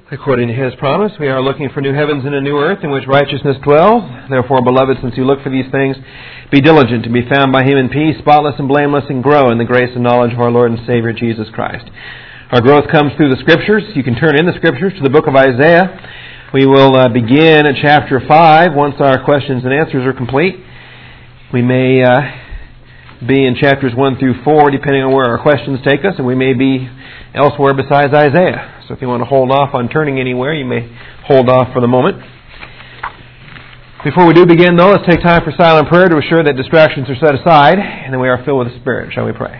According to His promise, we are looking for new heavens and a new earth in which righteousness dwells. Therefore, beloved, since you look for these things, be diligent to be found by Him in peace, spotless and blameless, and grow in the grace and knowledge of our Lord and Savior, Jesus Christ. Our growth comes through the Scriptures. You can turn in the Scriptures to the book of Isaiah. We will begin at chapter 5 once our questions and answers are complete. We may be in chapters 1 through 4, depending on where our questions take us, and we may be elsewhere besides Isaiah. So if you want to hold off on turning anywhere, you may hold off for the moment. Before we do begin, though, let's take time for silent prayer to assure that distractions are set aside, and then we are filled with the Spirit. Shall we pray?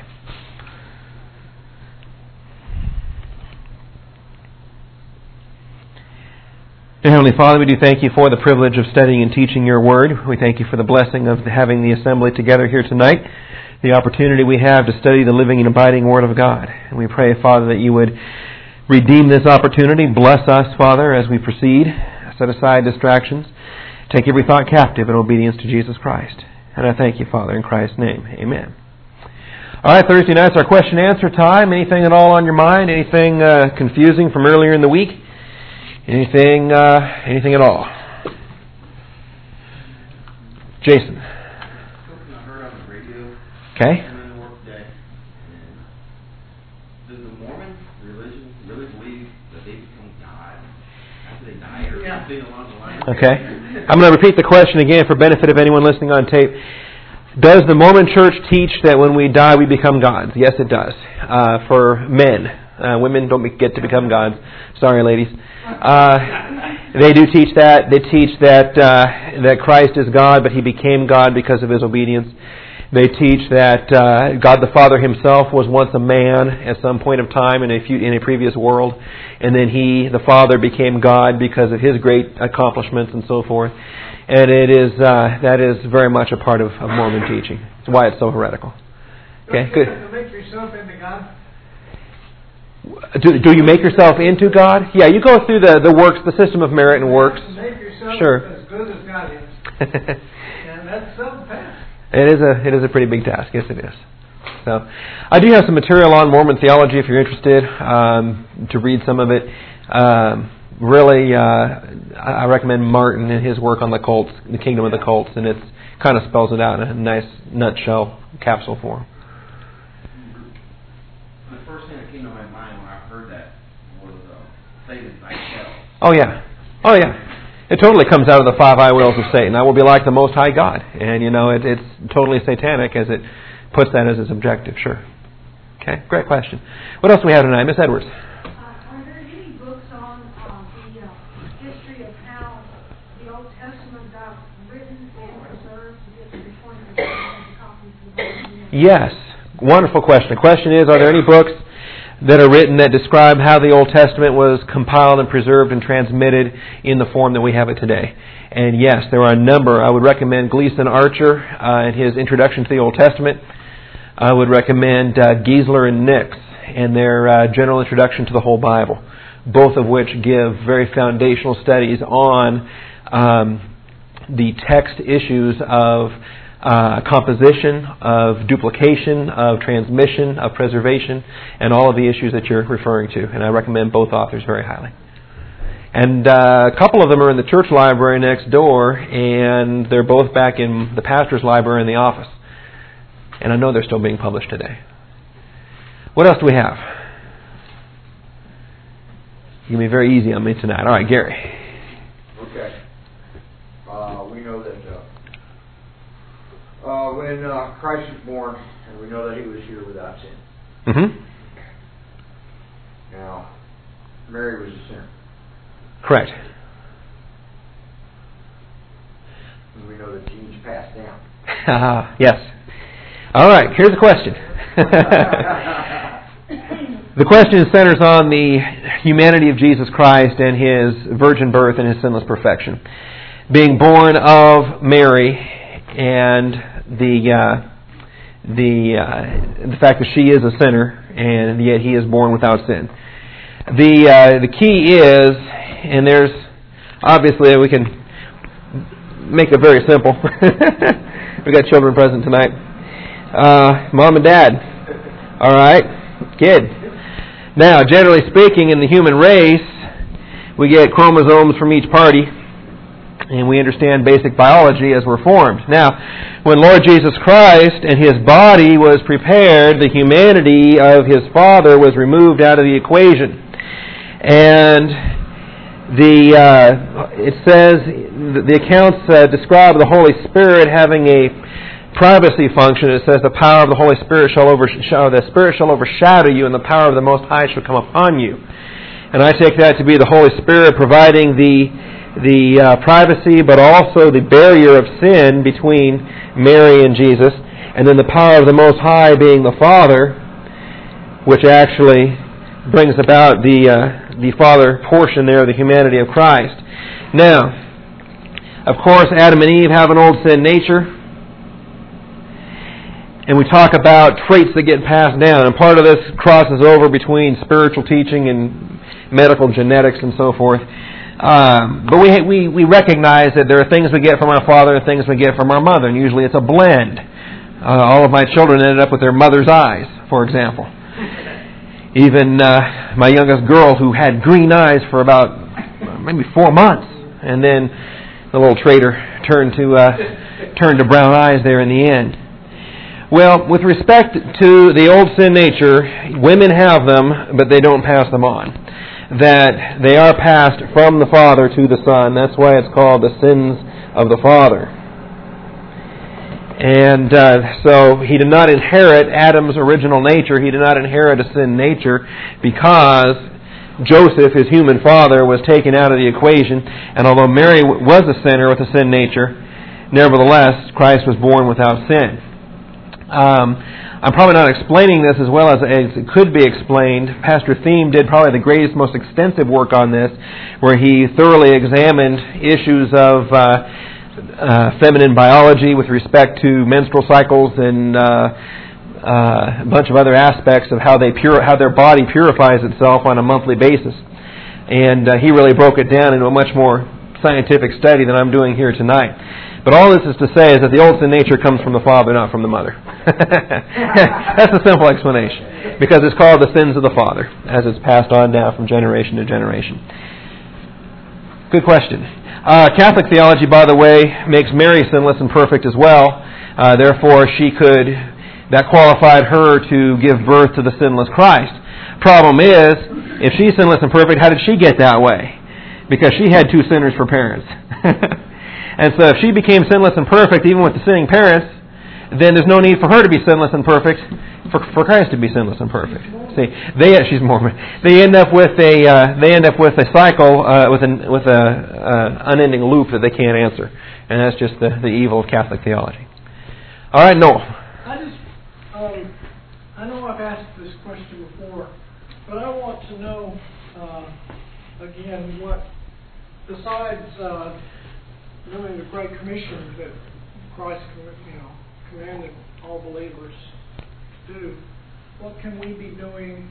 Dear Heavenly Father, we do thank You for the privilege of studying and teaching Your Word. We thank You for the blessing of having the assembly together here tonight, the opportunity we have to study the living and abiding Word of God. And we pray, Father, that You would redeem this opportunity. Bless us, Father, as we proceed. Set aside distractions. Take every thought captive in obedience to Jesus Christ. And I thank You, Father, in Christ's name. Amen. All right, Thursday night's our question and answer time. Anything at all on your mind? Anything confusing from earlier in the week? Anything at all? Jason. Something I heard on the radio. Okay. Does the Mormon religion really believe that they become God after they die, or something along the line? Okay. I'm going to repeat the question again for benefit of anyone listening on tape. Does the Mormon Church teach that when we die we become gods? Yes, it does. For men. Women don't get to become gods. Sorry, ladies. They do teach that. They teach that Christ is God, but He became God because of His obedience. They teach that God the Father Himself was once a man at some point of time in a previous world, and then He, the Father, became God because of His great accomplishments and so forth. And that is very much a part of Mormon teaching. It's why it's so heretical. Okay, good. To make yourself into God? Do you make yourself into God? Yeah, you go through the works, the system of merit and works. Make yourself Sure. as good as God is. And that's some task. It is a pretty big task. Yes, it is. So, I do have some material on Mormon theology if you're interested to read some of it. I recommend Martin and his work on the cults, the kingdom of the cults, and it kind of spells it out in a nice nutshell capsule form. The first thing that came to my mind when I heard that was Satan's night hell. Oh yeah. It totally comes out of the 5 eye wheels of Satan. I will be like the Most High God. And, it's totally satanic as it puts that as its objective. Sure. Okay, great question. What else do we have tonight? Miss Edwards. Are there any books on the history of how the Old Testament got written and preserved to get to the point of copies of the Yes. Wonderful question. The question is, are there any books that are written that describe how the Old Testament was compiled and preserved and transmitted in the form that we have it today? And yes, there are a number. I would recommend Gleason Archer and his Introduction to the Old Testament. I would recommend Giesler and Nix and their General Introduction to the Whole Bible, both of which give very foundational studies on the text issues of composition, of duplication, of transmission, of preservation, and all of the issues that you're referring to. And I recommend both authors very highly. And a couple of them are in the church library next door, and they're both back in the pastor's library in the office. And I know they're still being published today. What else do we have? You can be very easy on me tonight. All right, Gary. Okay. We know that when Christ was born, and we know that He was here without sin. Mm-hmm. Now, Mary was a sinner. Correct. And we know that genes passed down. Yes. All right, here's the question. The question centers on the humanity of Jesus Christ and His virgin birth and His sinless perfection. Being born of Mary and the fact that she is a sinner and yet He is born without sin. The key is, and there's obviously we can make it very simple. We got children present tonight. Mom and Dad. All right, kid. Now, generally speaking, in the human race, we get chromosomes from each party, and we understand basic biology as we're formed. Now, when Lord Jesus Christ and His body was prepared, the humanity of His Father was removed out of the equation. And it says, the accounts describe the Holy Spirit having a privacy function. It says the power of the Holy Spirit shall overshadow you, and the power of the Most High shall come upon you. And I take that to be the Holy Spirit providing the privacy, but also the barrier of sin between Mary and Jesus, and then the power of the Most High being the Father, which actually brings about the Father portion there, the humanity of Christ. Now, of course, Adam and Eve have an old sin nature, and we talk about traits that get passed down, and part of this crosses over between spiritual teaching and medical genetics and so forth. But we recognize that there are things we get from our father and things we get from our mother, and usually it's a blend. All of my children ended up with their mother's eyes, for example. Even my youngest girl, who had green eyes for about maybe 4 months, and then the little traitor turned to brown eyes there in the end. Well, with respect to the old sin nature, women have them, but they don't pass them on. That they are passed from the Father to the Son. That's why it's called the sins of the Father. And so he did not inherit Adam's original nature. He did not inherit a sin nature because Joseph, his human father, was taken out of the equation. And although Mary was a sinner with a sin nature, nevertheless, Christ was born without sin. I'm probably not explaining this as well as it could be explained. Pastor Thiem did probably the greatest, most extensive work on this, where he thoroughly examined issues of feminine biology with respect to menstrual cycles and a bunch of other aspects of how their body purifies itself on a monthly basis. And he really broke it down into a much more scientific study than I'm doing here tonight. But all this is to say is that the old sin nature comes from the father, not from the mother. That's a simple explanation. Because it's called the sins of the father, as it's passed on down from generation to generation. Good question. Catholic theology, by the way, makes Mary sinless and perfect as well. Therefore, that qualified her to give birth to the sinless Christ. Problem is, if she's sinless and perfect, how did she get that way? Because she had 2 sinners for parents. And so if she became sinless and perfect, even with the sinning parents, then there's no need for her to be sinless and perfect, for Christ to be sinless and perfect. See, she's Mormon. They end up with a cycle with an unending loop that they can't answer, and that's just the evil of Catholic theology. All right, Noel. I know I've asked this question before, but I want to know again what, besides doing the Great Commission that Christ commanded all believers to do, what can we be doing?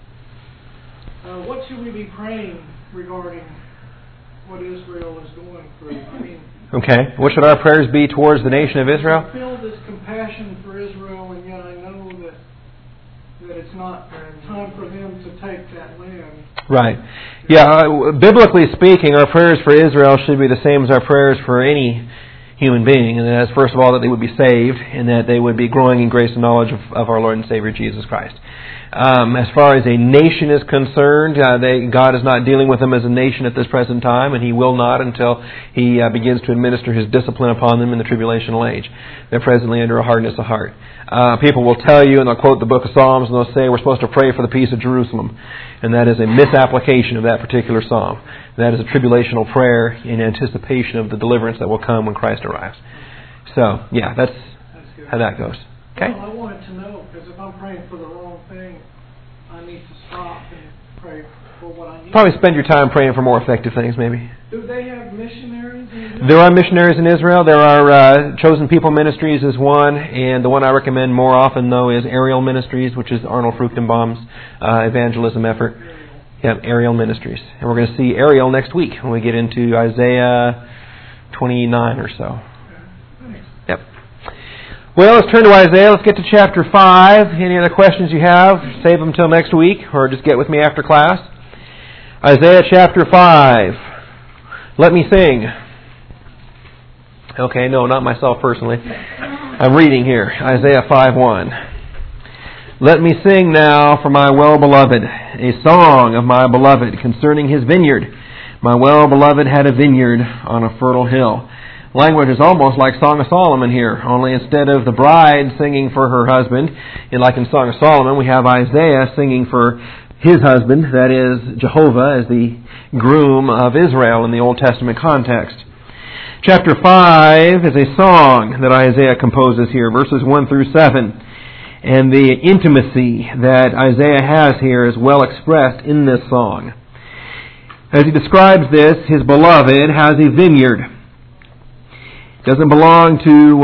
What should we be praying regarding what Israel is going through? Okay. What should our prayers be towards the nation of Israel? I feel this compassion for Israel, and yet I know that it's not time for them to take that land. Right. Yeah, biblically speaking, our prayers for Israel should be the same as our prayers for any human being. And that is, first of all, that they would be saved and that they would be growing in grace and knowledge of our Lord and Savior Jesus Christ. As far as a nation is concerned, God is not dealing with them as a nation at this present time, and He will not until He begins to administer His discipline upon them in the tribulational age. They're presently under a hardness of heart. People will tell you, and they'll quote the book of Psalms, and they'll say we're supposed to pray for the peace of Jerusalem. And that is a misapplication of that particular psalm. That is a tribulational prayer in anticipation of the deliverance that will come when Christ arrives. So, yeah, that's how that goes. Okay? Well, I wanted to know, because if I'm praying for the wrong thing, I need to stop and pray for what I need. Probably spend your time praying for more effective things, maybe. Do they have missionaries in Israel? There are missionaries in Israel. There are Chosen People Ministries is one, and the one I recommend more often, though, is Ariel Ministries, which is Arnold Fruchtenbaum's evangelism effort. Yeah, Ariel Ministries. And we're going to see Ariel next week when we get into Isaiah 29 or so. Yep. Well, let's turn to Isaiah. Let's get to chapter 5. Any other questions you have, save them till next week, or just get with me after class. Isaiah chapter 5. Let me sing. Okay, no, not myself personally. I'm reading here. Isaiah 5:1. Let me sing now for my well-beloved, a song of my beloved concerning his vineyard. My well-beloved had a vineyard on a fertile hill. Language is almost like Song of Solomon here, only instead of the bride singing for her husband, like in Song of Solomon, we have Isaiah singing for his husband, that is, Jehovah, as the groom of Israel in the Old Testament context. Chapter 5 is a song that Isaiah composes here, verses 1 through 7. And the intimacy that Isaiah has here is well expressed in this song. As he describes this, his beloved has a vineyard. It doesn't belong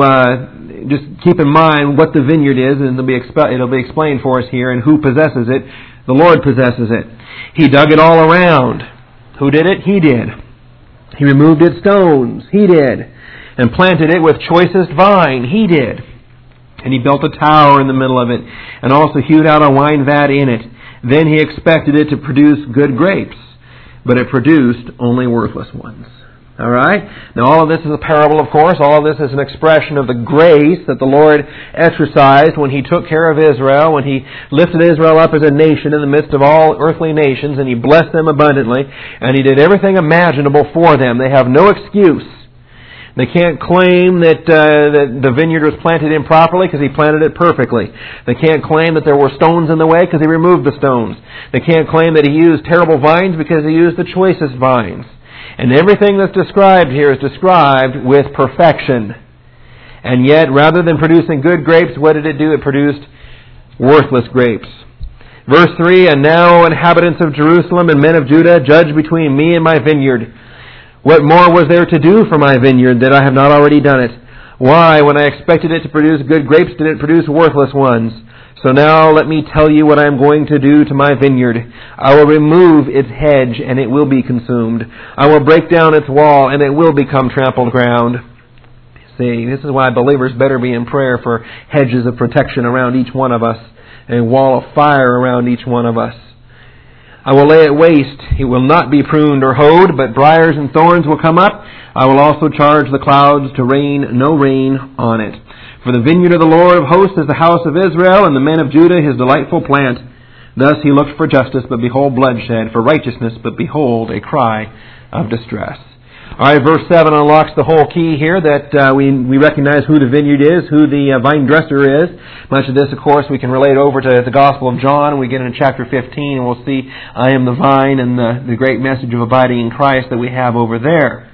to, just keep in mind what the vineyard is, and it'll be explained for us here, and who possesses it. The Lord possesses it. He dug it all around. Who did it? He did. He removed its stones. He did. And planted it with choicest vine. He did. And he built a tower in the middle of it, and also hewed out a wine vat in it. Then he expected it to produce good grapes, but it produced only worthless ones. All right? Now all of this is a parable, of course. All of this is an expression of the grace that the Lord exercised when He took care of Israel, when He lifted Israel up as a nation in the midst of all earthly nations, and He blessed them abundantly, and He did everything imaginable for them. They have no excuse. They can't claim that the vineyard was planted improperly because He planted it perfectly. They can't claim that there were stones in the way because He removed the stones. They can't claim that He used terrible vines because He used the choicest vines. And everything that's described here is described with perfection. And yet, rather than producing good grapes, what did it do? It produced worthless grapes. Verse 3, And now, inhabitants of Jerusalem and men of Judah, judge between me and my vineyard. What more was there to do for my vineyard that I have not already done it? Why, when I expected it to produce good grapes, did it produce worthless ones? So now let me tell you what I am going to do to my vineyard. I will remove its hedge, and it will be consumed. I will break down its wall, and it will become trampled ground. See, this is why believers better be in prayer for hedges of protection around each one of us, and a wall of fire around each one of us. I will lay it waste. It will not be pruned or hoed, but briars and thorns will come up. I will also charge the clouds to rain no rain on it. For the vineyard of the Lord of hosts is the house of Israel, and the men of Judah His delightful plant. Thus He looked for justice, but behold bloodshed, for righteousness, but behold a cry of distress. All right, verse 7 unlocks the whole key here, that we recognize who the vineyard is, who the vine dresser is. Much of this, of course, we can relate over to the Gospel of John. We get into chapter 15, and we'll see I am the vine and the great message of abiding in Christ that we have over there.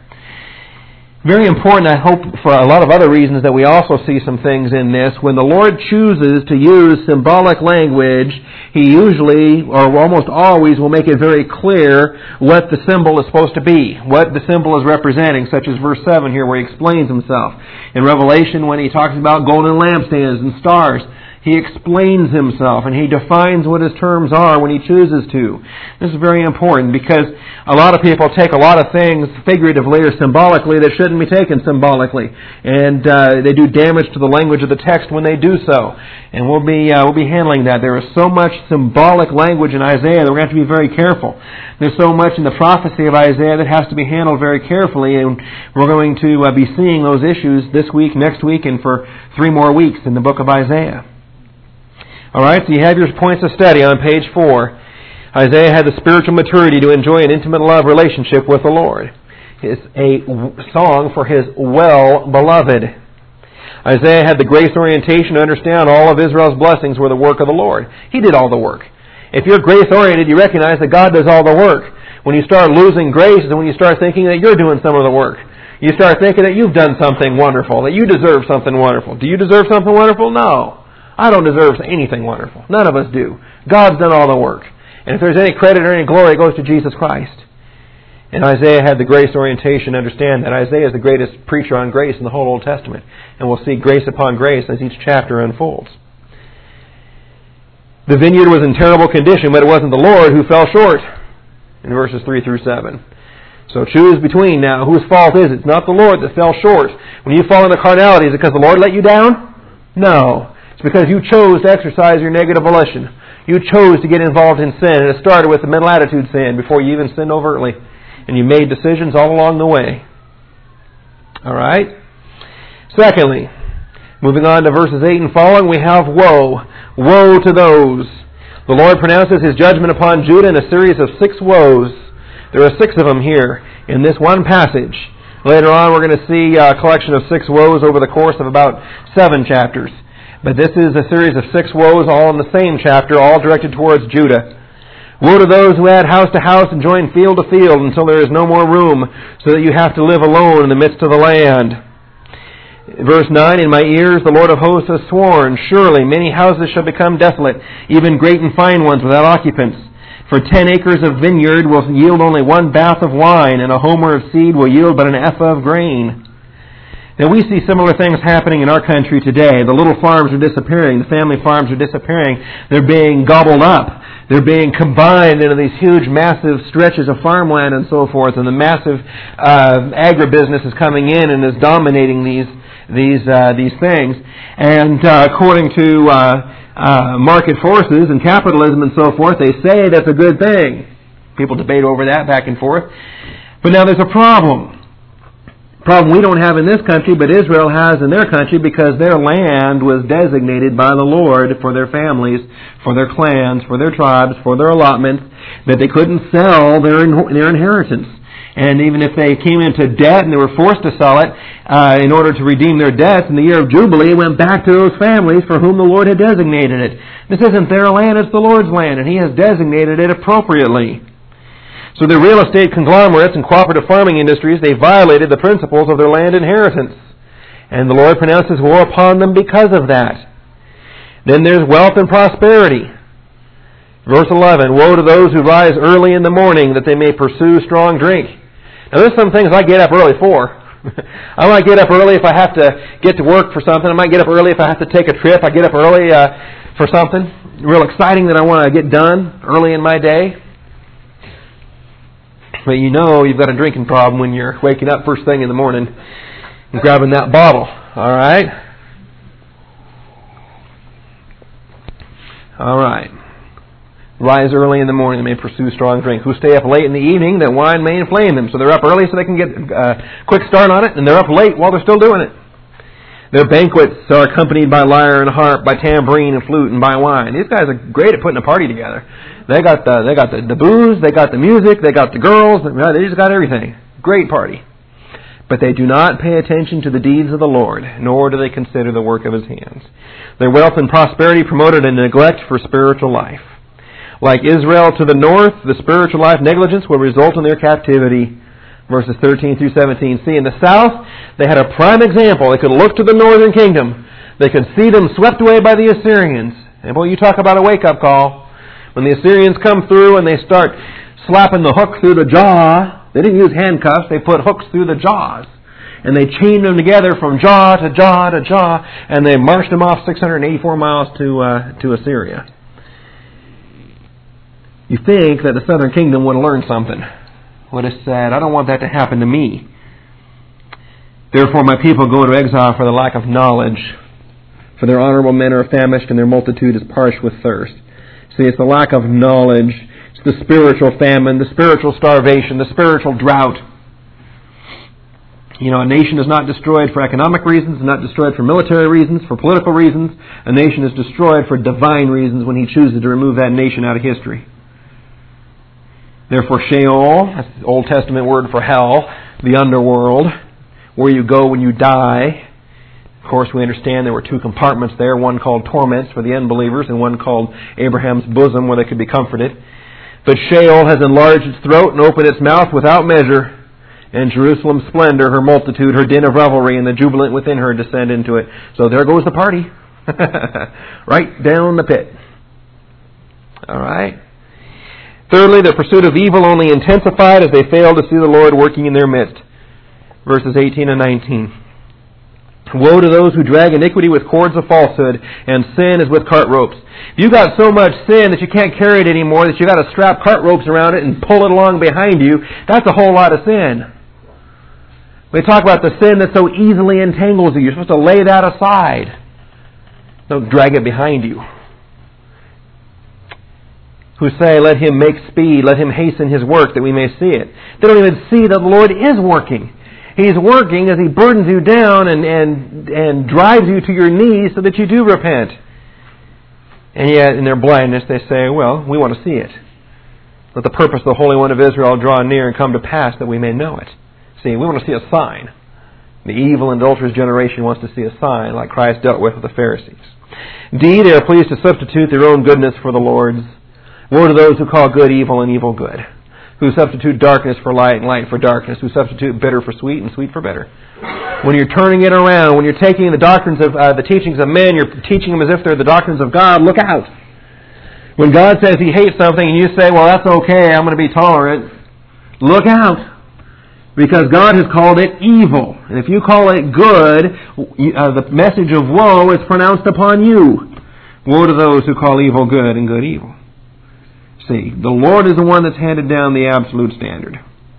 Very important, I hope, for a lot of other reasons, that we also see some things in this. When the Lord chooses to use symbolic language, He usually, or almost always, will make it very clear what the symbol is supposed to be, what the symbol is representing, such as verse 7 here where He explains Himself. In Revelation, when He talks about golden lampstands and stars, He explains Himself, and He defines what His terms are when He chooses to. This is very important because a lot of people take a lot of things figuratively or symbolically that shouldn't be taken symbolically. And they do damage to the language of the text when they do so. And we'll be handling that. There is so much symbolic language in Isaiah that we're going to have to be very careful. There's so much in the prophecy of Isaiah that has to be handled very carefully, and we're going to be seeing those issues this week, next week, and for 3 more weeks in the book of Isaiah. All right, so you have your points of study on page 4. Isaiah had the spiritual maturity to enjoy an intimate love relationship with the Lord. It's a song for his well-beloved. Isaiah had the grace orientation to understand all of Israel's blessings were the work of the Lord. He did all the work. If you're grace-oriented, you recognize that God does all the work. When you start losing grace is when you start thinking that you're doing some of the work. You start thinking that you've done something wonderful, that you deserve something wonderful. Do you deserve something wonderful? No. I don't deserve anything wonderful. None of us do. God's done all the work. And if there's any credit or any glory, it goes to Jesus Christ. And Isaiah had the grace orientation to understand that Isaiah is the greatest preacher on grace in the whole Old Testament. And we'll see grace upon grace as each chapter unfolds. The vineyard was in terrible condition, but it wasn't the Lord who fell short in verses 3 through 7. So choose between now. Whose fault is it? It's not the Lord that fell short. When you fall into carnality, is it because the Lord let you down? No. It's because you chose to exercise your negative volition. You chose to get involved in sin. And it started with the mental attitude sin before you even sinned overtly. And you made decisions all along the way. All right? Secondly, moving on to verses 8 and following, we have woe. Woe to those. The Lord pronounces His judgment upon Judah in a series of 6 woes. There are 6 of them here in this one passage. Later on, we're going to see a collection of 6 woes over the course of about 7 chapters. But this is a series of 6 woes, all in the same chapter, all directed towards Judah. Woe to those who add house to house and join field to field until there is no more room, so that you have to live alone in the midst of the land. Verse 9, In my ears the Lord of hosts has sworn, surely many houses shall become desolate, even great and fine ones without occupants. For 10 acres of vineyard will yield only 1 bath of wine, and a homer of seed will yield but an ephah of grain. Now we see similar things happening in our country today. The little farms are disappearing. The family farms are disappearing. They're being gobbled up. They're being combined into these huge, massive stretches of farmland and so forth. And the massive agribusiness is coming in and is dominating these things. And according to market forces and capitalism and so forth, they say that's a good thing. People debate over that back and forth. But now there's a problem. Problem we don't have in this country, but Israel has in their country, because their land was designated by the Lord for their families, for their clans, for their tribes, for their allotments, that they couldn't sell their inheritance. And even if they came into debt and they were forced to sell it in order to redeem their debts in the year of Jubilee, it went back to those families for whom the Lord had designated it. This isn't their land, it's the Lord's land, and He has designated it appropriately. So the real estate conglomerates and cooperative farming industries, they violated the principles of their land inheritance. And the Lord pronounces woe upon them because of that. Then there's wealth and prosperity. Verse 11, Woe to those who rise early in the morning, that they may pursue strong drink. Now there's some things I get up early for. I might get up early if I have to get to work for something. I might get up early if I have to take a trip. I get up early for something real exciting that I want to get done early in my day. But you know you've got a drinking problem when you're waking up first thing in the morning and grabbing that bottle. All right? All right. Rise early in the morning, they may pursue strong drink. Who stay up late in the evening, that wine may inflame them. So they're up early so they can get a quick start on it, and they're up late while they're still doing it. Their banquets are accompanied by lyre and harp, by tambourine and flute, and by wine. These guys are great at putting a party together. They got the booze, they got the music, they got the girls, they just got everything. Great party. But they do not pay attention to the deeds of the Lord, nor do they consider the work of His hands. Their wealth and prosperity promoted a neglect for spiritual life. Like Israel to the north, the spiritual life negligence will result in their captivity. Verses 13 through 17. See, in the south, they had a prime example. They could look to the northern kingdom. They could see them swept away by the Assyrians. And boy, you talk about a wake-up call. When the Assyrians come through and they start slapping the hook through the jaw, they didn't use handcuffs, they put hooks through the jaws. And they chained them together from jaw to jaw to jaw, and they marched them off 684 miles to Assyria. You think that the southern kingdom would have learned something. Would have said, I don't want that to happen to me. Therefore my people go into exile for the lack of knowledge. For their honorable men are famished, and their multitude is parched with thirst. See, it's the lack of knowledge. It's the spiritual famine, the spiritual starvation, the spiritual drought. You know, a nation is not destroyed for economic reasons, not destroyed for military reasons, for political reasons. A nation is destroyed for divine reasons when He chooses to remove that nation out of history. Therefore, Sheol, that's the Old Testament word for hell, the underworld, where you go when you die. Of course, we understand there were 2 compartments there, one called torments for the unbelievers and one called Abraham's bosom where they could be comforted. But Sheol has enlarged its throat and opened its mouth without measure. And Jerusalem's splendor, her multitude, her din of revelry, and the jubilant within her descend into it. So there goes the party. Right down the pit. All right. Thirdly, the pursuit of evil only intensified as they failed to see the Lord working in their midst. Verses 18 and 19. Woe to those who drag iniquity with cords of falsehood, and sin is with cart ropes. If you got so much sin that you can't carry it anymore, that you got to strap cart ropes around it and pull it along behind you, that's a whole lot of sin. We talk about the sin that so easily entangles you. You're supposed to lay that aside. Don't drag it behind you. who say, let Him make speed, let Him hasten His work that we may see it. They don't even see that the Lord is working. He's working as He burdens you down and drives you to your knees so that you do repent. And yet, in their blindness, they say, well, we want to see it. Let the purpose of the Holy One of Israel draw near and come to pass that we may know it. See, we want to see a sign. The evil and adulterous generation wants to see a sign like Christ dealt with the Pharisees. D, they are pleased to substitute their own goodness for the Lord's. Woe to those who call good evil and evil good, who substitute darkness for light and light for darkness, who substitute bitter for sweet and sweet for bitter. When you're turning it around, when you're taking the doctrines of the teachings of men, you're teaching them as if they're the doctrines of God, look out. When God says He hates something and you say, well, that's okay, I'm going to be tolerant, look out. Because God has called it evil. And if you call it good, the message of woe is pronounced upon you. Woe to those who call evil good and good evil. See, the Lord is the one that's handed down the absolute standard.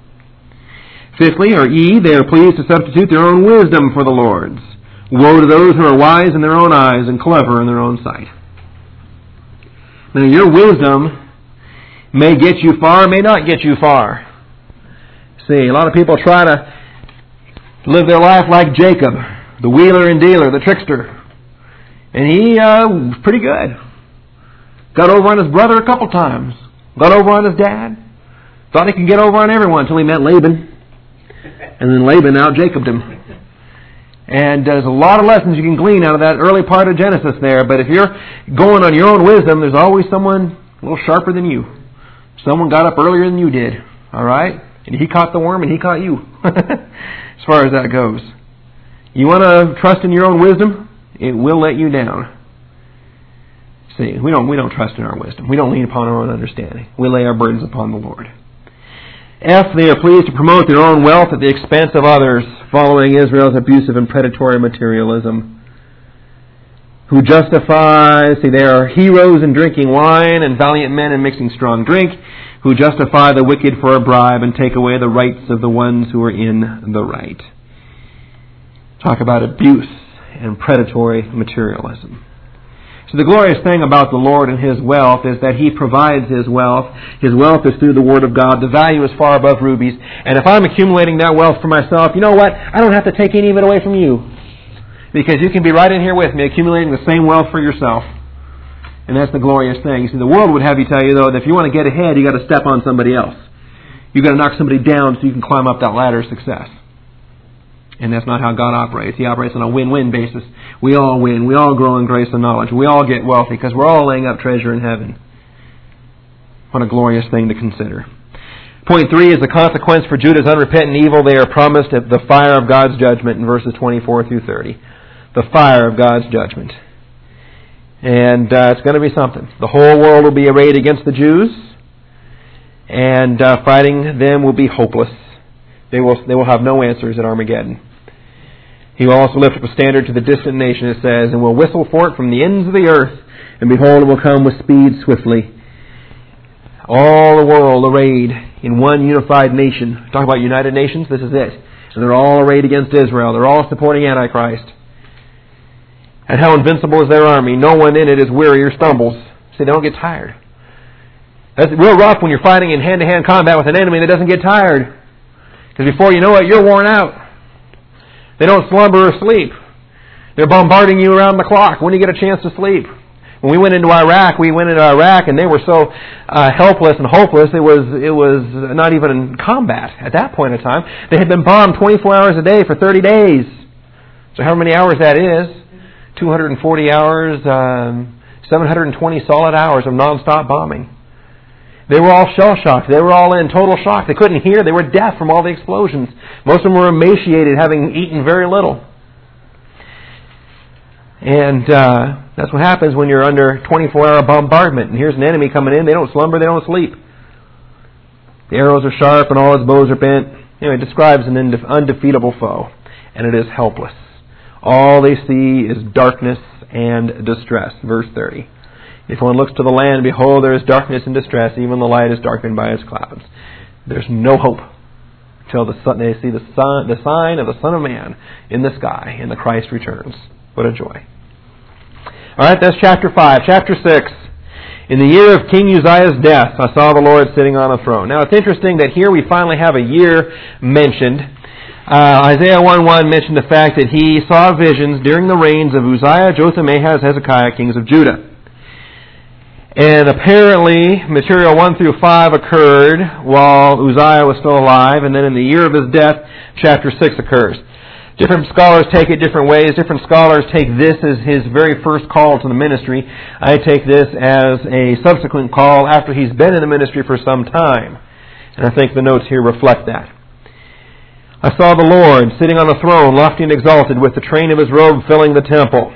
Fifthly, or E, they are pleased to substitute their own wisdom for the Lord's. Woe to those who are wise in their own eyes and clever in their own sight. Now, your wisdom may get you far, may not get you far. See, a lot of people try to live their life like Jacob, the wheeler and dealer, the trickster. And he was pretty good. Got over on his brother a couple times. Got over on his dad. Thought he could get over on everyone until he met Laban. And then Laban out-Jacobed him. And there's a lot of lessons you can glean out of that early part of Genesis there. But if you're going on your own wisdom, there's always someone a little sharper than you. Someone got up earlier than you did. All right? And he caught the worm and he caught you. As far as that goes. You want to trust in your own wisdom? It will let you down. See, we don't trust in our wisdom. We don't lean upon our own understanding. We lay our burdens upon the Lord. F, they are pleased to promote their own wealth at the expense of others, following Israel's abusive and predatory materialism. Who justify, see, they are heroes in drinking wine and valiant men in mixing strong drink, who justify the wicked for a bribe and take away the rights of the ones who are in the right. Talk about abuse and predatory materialism. So the glorious thing about the Lord and His wealth is that He provides His wealth. His wealth is through the Word of God. The value is far above rubies. And if I'm accumulating that wealth for myself, you know what? I don't have to take any of it away from you. Because you can be right in here with me, accumulating the same wealth for yourself. And that's the glorious thing. See, the world would have you tell you, though, that if you want to get ahead, you've got to step on somebody else. You've got to knock somebody down so you can climb up that ladder of success. And that's not how God operates. He operates on a win-win basis. We all win. We all grow in grace and knowledge. We all get wealthy because we're all laying up treasure in heaven. What a glorious thing to consider. Point 3 is the consequence for Judah's unrepentant evil. They are promised the fire of God's judgment in verses 24 through 30. The fire of God's judgment. And it's going to be something. The whole world will be arrayed against the Jews. And fighting them will be hopeless. They will have no answers at Armageddon. He will also lift up a standard to the distant nation, it says, and will whistle for it from the ends of the earth, and behold, it will come with speed swiftly. All the world arrayed in one unified nation. Talk about United Nations, this is it. And they're all arrayed against Israel. They're all supporting Antichrist. And how invincible is their army? No one in it is weary or stumbles. See, they don't get tired. That's real rough when you're fighting in hand-to-hand combat with an enemy that doesn't get tired. Because before you know it, you're worn out. They don't slumber or sleep. They're bombarding you around the clock. When do you get a chance to sleep? When we went into Iraq, and they were so helpless and hopeless, it was not even in combat at that point in time. They had been bombed 24 hours a day for 30 days. So however many hours that is, 240 hours, 720 solid hours of nonstop bombing. They were all shell-shocked. They were all in total shock. They couldn't hear. They were deaf from all the explosions. Most of them were emaciated, having eaten very little. And that's what happens when you're under 24-hour bombardment. And here's an enemy coming in. They don't slumber. They don't sleep. The arrows are sharp and all its bows are bent. Anyway, it describes an undefeatable foe. And it is helpless. All they see is darkness and distress. Verse 30. If one looks to the land, behold, there is darkness and distress. Even the light is darkened by its clouds. There's no hope until they see the sign of the Son of Man in the sky and the Christ returns. What a joy. All right, that's chapter 5. Chapter 6 In the year of King Uzziah's death, I saw the Lord sitting on a throne. Now, it's interesting that here we finally have a year mentioned. Isaiah 1:1 mentioned the fact that he saw visions during the reigns of Uzziah, Jotham, Ahaz, Hezekiah, kings of Judah. And apparently, material 1 through 5 occurred while Uzziah was still alive, and then in the year of his death, chapter 6 occurs. Different scholars take it different ways. Different scholars take this as his very first call to the ministry. I take this as a subsequent call after he's been in the ministry for some time. And I think the notes here reflect that. I saw the Lord sitting on a throne, lofty and exalted, with the train of his robe filling the temple.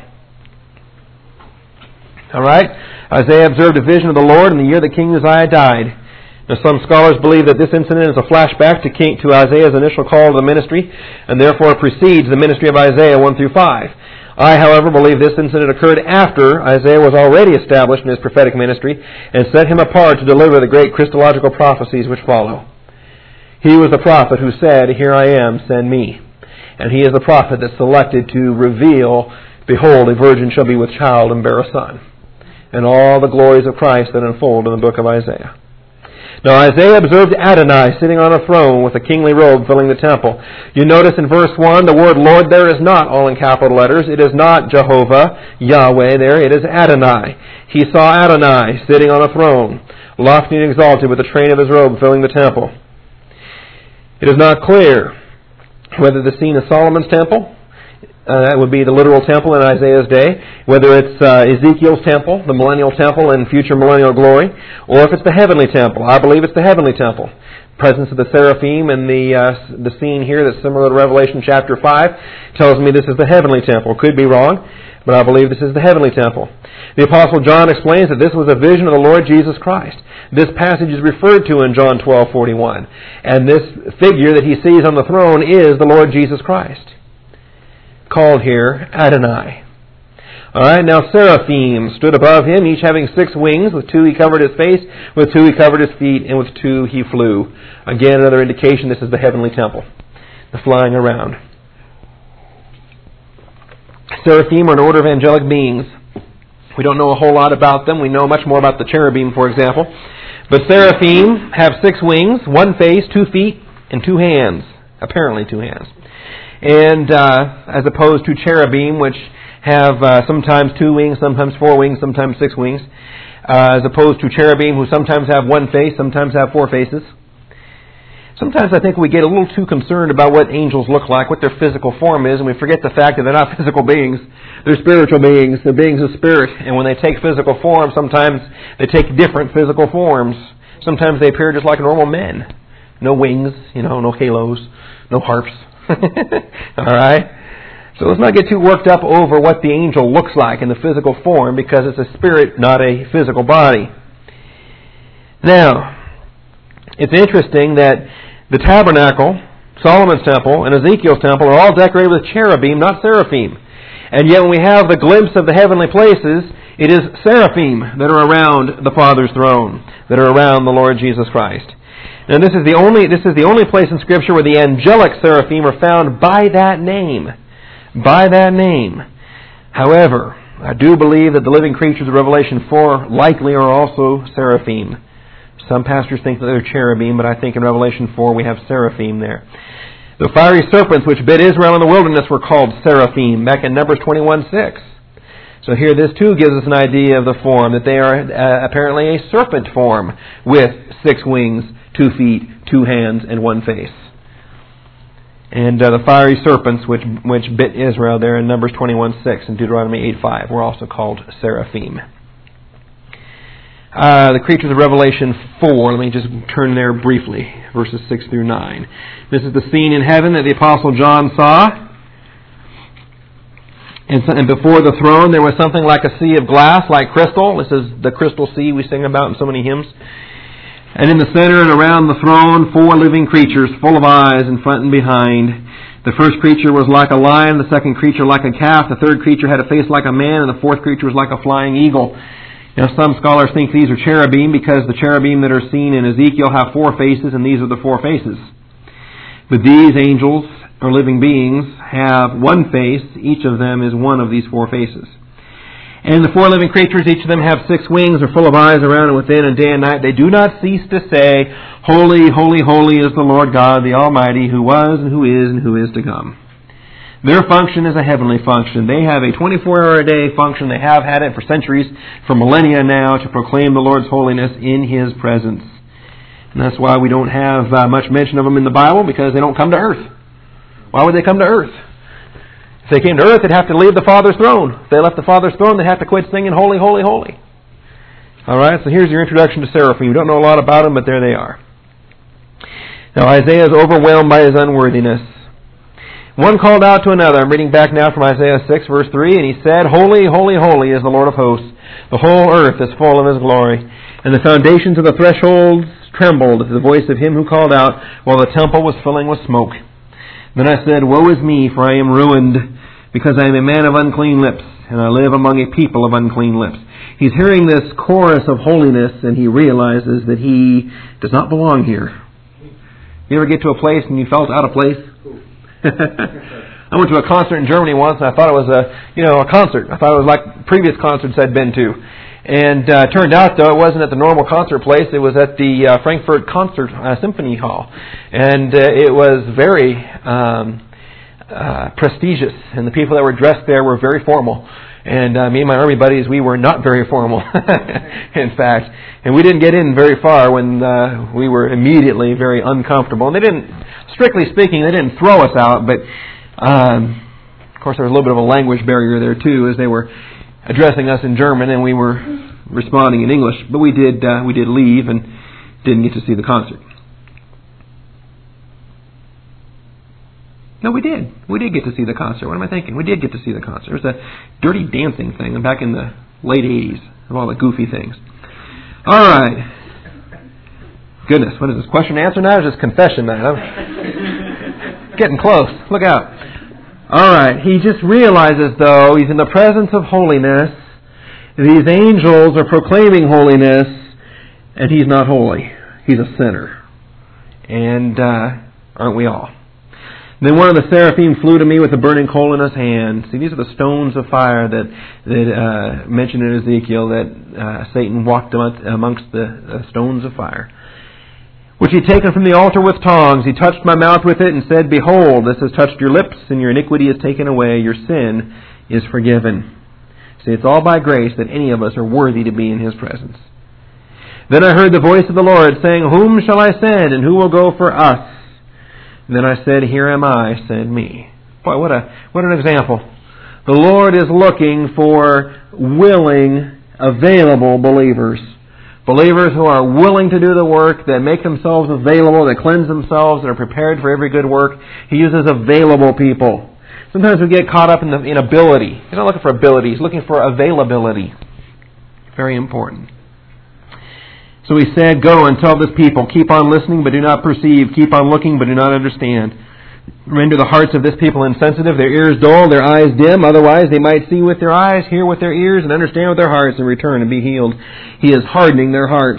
All right? Isaiah observed a vision of the Lord in the year that King Uzziah died. Now, some scholars believe that this incident is a flashback to Isaiah's initial call to the ministry, and therefore precedes the ministry of Isaiah 1 through 5. I, however, believe this incident occurred after Isaiah was already established in his prophetic ministry and set him apart to deliver the great Christological prophecies which follow. He was the prophet who said, "Here I am, send me." And he is the prophet that selected to reveal, "Behold, a virgin shall be with child and bear a son," and all the glories of Christ that unfold in the book of Isaiah. Now Isaiah observed Adonai sitting on a throne with a kingly robe filling the temple. You notice in verse 1, the word Lord there is not all in capital letters. It is not Jehovah, Yahweh there. It is Adonai. He saw Adonai sitting on a throne, lofty and exalted, with the train of his robe filling the temple. It is not clear whether the scene is Solomon's temple, that would be the literal temple in Isaiah's day, whether it's Ezekiel's temple, the millennial temple in future millennial glory, or if it's the heavenly temple. I believe it's the heavenly temple. Presence of the seraphim and the scene here that's similar to Revelation chapter 5 tells me this is the heavenly temple. Could be wrong, but I believe this is the heavenly temple. The Apostle John explains that this was a vision of the Lord Jesus Christ. This passage is referred to in John 12:41, and this figure that he sees on the throne is the Lord Jesus Christ, called here Adonai. All right, now seraphim stood above him, each having 6 wings. With 2 he covered his face, with 2 he covered his feet, and with 2 he flew. Again, another indication this is the heavenly temple, the flying around. Seraphim are an order of angelic beings. We don't know a whole lot about them. We know much more about the cherubim, for example. But seraphim have 6 wings, 1 face, 2 feet, and 2 hands. Apparently 2 hands. And as opposed to cherubim, which have sometimes 2 wings, sometimes 4 wings, sometimes 6 wings. As opposed to cherubim, who sometimes have 1 face, sometimes have 4 faces. Sometimes I think we get a little too concerned about what angels look like, what their physical form is, and we forget the fact that they're not physical beings. They're spiritual beings. They're beings of spirit. And when they take physical form, sometimes they take different physical forms. Sometimes they appear just like normal men. No wings, no halos, no harps. All right? So let's not get too worked up over what the angel looks like in the physical form, because it's a spirit, not a physical body. Now, it's interesting that the tabernacle, Solomon's temple, and Ezekiel's temple are all decorated with cherubim, not seraphim. And yet when we have the glimpse of the heavenly places, it is seraphim that are around the Father's throne, that are around the Lord Jesus Christ. Now this is the only place in Scripture where the angelic seraphim are found by that name. By that name. However, I do believe that the living creatures of Revelation 4 likely are also seraphim. Some pastors think that they're cherubim, but I think in Revelation 4 we have seraphim there. The fiery serpents which bit Israel in the wilderness were called seraphim, back in Numbers 21:6. So here this too gives us an idea of the form, that they are apparently a serpent form with 6 wings, 2 feet, 2 hands, and 1 face. And the fiery serpents which bit Israel there in Numbers 21:6 and Deuteronomy 8:5 were also called seraphim. The creatures of Revelation 4, let me just turn there briefly, verses 6 through 9. This is the scene in heaven that the Apostle John saw. And before the throne there was something like a sea of glass, like crystal. This is the crystal sea we sing about in so many hymns. And in the center and around the throne, 4 living creatures, full of eyes in front and behind. The first creature was like a lion, the second creature like a calf, the third creature had a face like a man, and the fourth creature was like a flying eagle. Now some scholars think these are cherubim because the cherubim that are seen in Ezekiel have 4 faces, and these are the 4 faces. But these angels, or living beings, have 1 face. Each of them is one of these 4 faces. And the four living creatures, each of them have 6 wings, are full of eyes around and within, and day and night they do not cease to say, Holy, holy, holy is the Lord God, the Almighty, who was and who is to come. Their function is a heavenly function. They have a 24-hour-a-day function. They have had it for centuries, for millennia now, to proclaim the Lord's holiness in His presence. And that's why we don't have much mention of them in the Bible, because they don't come to earth. Why would they come to earth? If they came to earth, they'd have to leave the Father's throne. If they left the Father's throne, they'd have to quit singing, Holy, holy, holy. All right, so here's your introduction to seraphim. You don't know a lot about them, but there they are. Now, Isaiah is overwhelmed by his unworthiness. One called out to another. I'm reading back now from Isaiah 6, verse 3, and he said, Holy, holy, holy is the Lord of hosts. The whole earth is full of His glory. And the foundations of the thresholds trembled at the voice of him who called out, while the temple was filling with smoke. Then I said, Woe is me, for I am ruined, because I am a man of unclean lips, and I live among a people of unclean lips. He's hearing this chorus of holiness, and he realizes that he does not belong here. You ever get to a place and you felt out of place? I went to a concert in Germany once, and I thought it was a concert. I thought it was like previous concerts I'd been to. And it turned out, though, it wasn't at the normal concert place. It was at the Frankfurt Concert Symphony Hall. And it was very prestigious. And the people that were dressed there were very formal. And me and my army buddies, we were not very formal, in fact. And we didn't get in very far when we were immediately very uncomfortable. And they didn't, strictly speaking, they didn't throw us out. But, of course, there was a little bit of a language barrier there, too, as they were addressing us in German, and we were responding in English. But we did leave and didn't get to see the concert. No, we did. We did get to see the concert. What am I thinking? We did get to see the concert. It was a Dirty Dancing thing back in the late 80s, of all the goofy things. All right. Goodness, what is this? Question and answer now, or just confession night? I'm getting close. Look out. All right. He just realizes, though, he's in the presence of holiness. These angels are proclaiming holiness, and he's not holy. He's a sinner. And aren't we all? Then one of the seraphim flew to me with a burning coal in his hand. See, these are the stones of fire that mentioned in Ezekiel, that Satan walked amongst the stones of fire, which he had taken from the altar with tongs. He touched my mouth with it and said, Behold, this has touched your lips, and your iniquity is taken away. Your sin is forgiven. See, it's all by grace that any of us are worthy to be in His presence. Then I heard the voice of the Lord saying, Whom shall I send, and who will go for us? And then I said, Here am I, send me. Boy, what an example. The Lord is looking for willing, available believers. Believers who are willing to do the work, that make themselves available, that cleanse themselves, that are prepared for every good work. He uses available people. Sometimes we get caught up in ability. He's not looking for ability. He's looking for availability. Very important. So he said, Go and tell this people, keep on listening but do not perceive, keep on looking but do not understand. Render the hearts of this people insensitive, their ears dull, their eyes dim, otherwise they might see with their eyes, hear with their ears, and understand with their hearts, and return and be healed. He is hardening their hearts.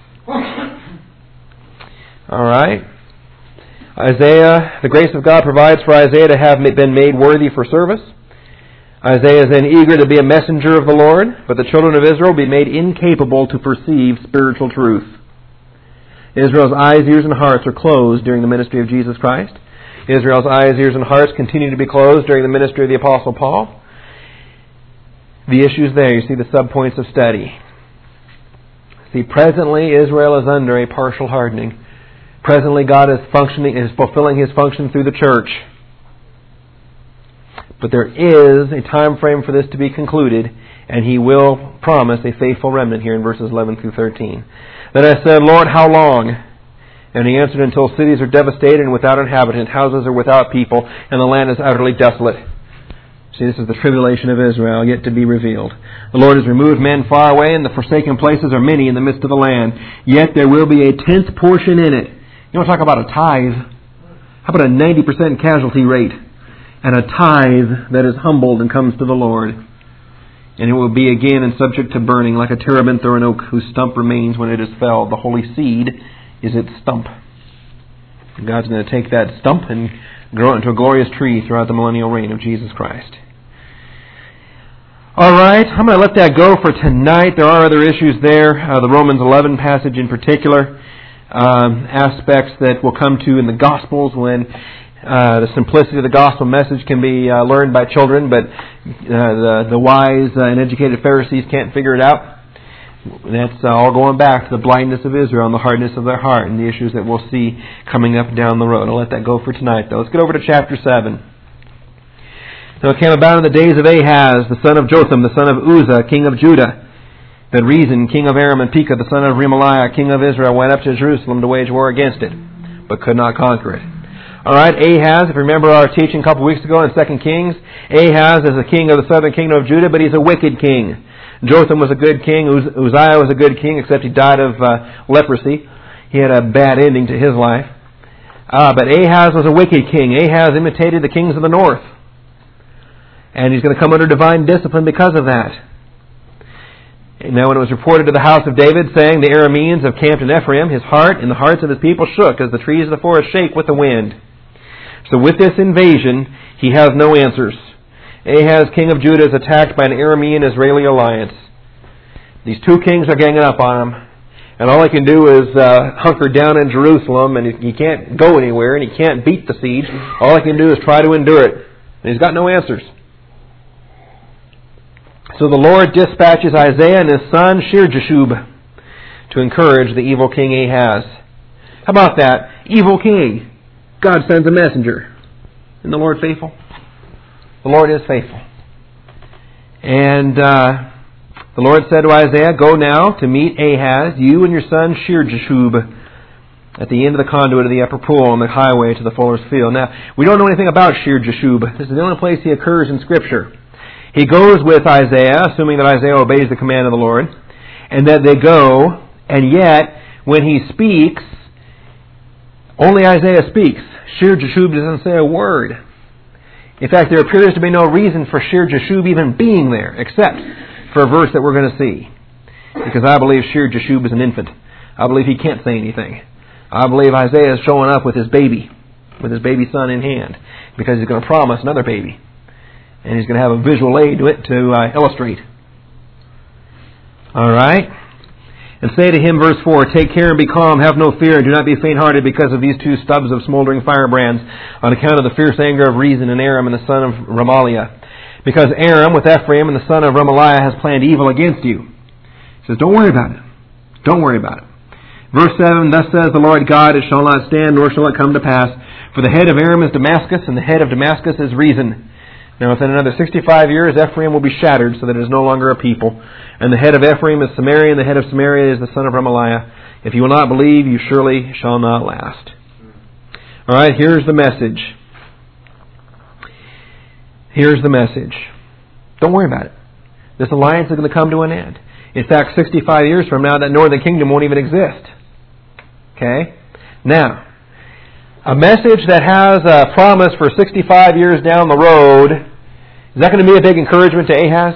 All right. Isaiah, the grace of God provides for Isaiah to have been made worthy for service. Isaiah is then eager to be a messenger of the Lord, but the children of Israel will be made incapable to perceive spiritual truth. Israel's eyes, ears, and hearts are closed during the ministry of Jesus Christ. Israel's eyes, ears, and hearts continue to be closed during the ministry of the Apostle Paul. The issues there, you see the subpoints of study. See, presently Israel is under a partial hardening. Presently God is fulfilling His function through the church. But there is a time frame for this to be concluded, and He will promise a faithful remnant here in verses 11 through 13. Then I said, Lord, how long? And He answered, Until cities are devastated and without inhabitant, houses are without people, and the land is utterly desolate. See, this is the tribulation of Israel, yet to be revealed. The Lord has removed men far away, and the forsaken places are many in the midst of the land. Yet there will be a 10th portion in it. You want to talk about a tithe? How about a 90% casualty rate? And a tithe that is humbled and comes to the Lord. And it will be again and subject to burning, like a terebinth or an oak whose stump remains when it is felled. The holy seed is its stump. And God's going to take that stump and grow it into a glorious tree throughout the millennial reign of Jesus Christ. All right, I'm going to let that go for tonight. There are other issues there. The Romans 11 passage in particular. Aspects that we'll come to in the Gospels when the simplicity of the gospel message can be learned by children, but the wise and educated Pharisees can't figure it out. That's all going back to the blindness of Israel and the hardness of their heart and the issues that we'll see coming up down the road. I'll let that go for tonight, though. Let's get over to chapter 7. Now it came about in the days of Ahaz, the son of Jotham, the son of Uzzah, king of Judah, that Rezin, king of Aram, and Pekah, the son of Remaliah, king of Israel, went up to Jerusalem to wage war against it, but could not conquer it. All right, Ahaz, if you remember our teaching a couple weeks ago in 2 Kings, Ahaz is the king of the southern kingdom of Judah, but he's a wicked king. Jotham was a good king. Uzziah was a good king, except he died of leprosy. He had a bad ending to his life. But Ahaz was a wicked king. Ahaz imitated the kings of the north. And he's going to come under divine discipline because of that. And now when it was reported to the house of David, saying, the Arameans have camped in Ephraim, his heart and the hearts of his people shook as the trees of the forest shake with the wind. So with this invasion, he has no answers. Ahaz, king of Judah, is attacked by an Aramean-Israeli alliance. These two kings are ganging up on him. And all he can do is hunker down in Jerusalem, and he can't go anywhere, and he can't beat the siege. All he can do is try to endure it. And he's got no answers. So the Lord dispatches Isaiah and his son Shear-Jashub to encourage the evil king Ahaz. How about that? Evil king. God sends a messenger. Isn't the Lord faithful? The Lord is faithful. And the Lord said to Isaiah, go now to meet Ahaz, you and your son Shear-Jashub, at the end of the conduit of the upper pool on the highway to the fuller's field. Now, we don't know anything about Shear-Jashub. This is the only place he occurs in Scripture. He goes with Isaiah, assuming that Isaiah obeys the command of the Lord, and that they go, and yet, when he speaks, only Isaiah speaks. Shear-Jashub doesn't say a word. In fact, there appears to be no reason for Shear-Jashub even being there, except for a verse that we're going to see. Because I believe Shear-Jashub is an infant. I believe he can't say anything. I believe Isaiah is showing up with his baby son in hand, because he's going to promise another baby. And he's going to have a visual aid to it to illustrate. All right? And say to him, verse 4, take care and be calm, have no fear, and do not be faint-hearted because of these two stubs of smoldering firebrands, on account of the fierce anger of Rezin and Aram and the son of Remaliah. Because Aram with Ephraim and the son of Remaliah has planned evil against you. He says, don't worry about it. Don't worry about it. Verse 7, thus says the Lord God, it shall not stand, nor shall it come to pass. For the head of Aram is Damascus, and the head of Damascus is Rezin. Now within another 65 years, Ephraim will be shattered, so that it is no longer a people. And the head of Ephraim is Samaria, and the head of Samaria is the son of Remaliah. If you will not believe, you surely shall not last. All right, here's the message. Here's the message. Don't worry about it. This alliance is going to come to an end. In fact, 65 years from now, that northern kingdom won't even exist. Okay? Now, a message that has a promise for 65 years down the road, is that going to be a big encouragement to Ahaz?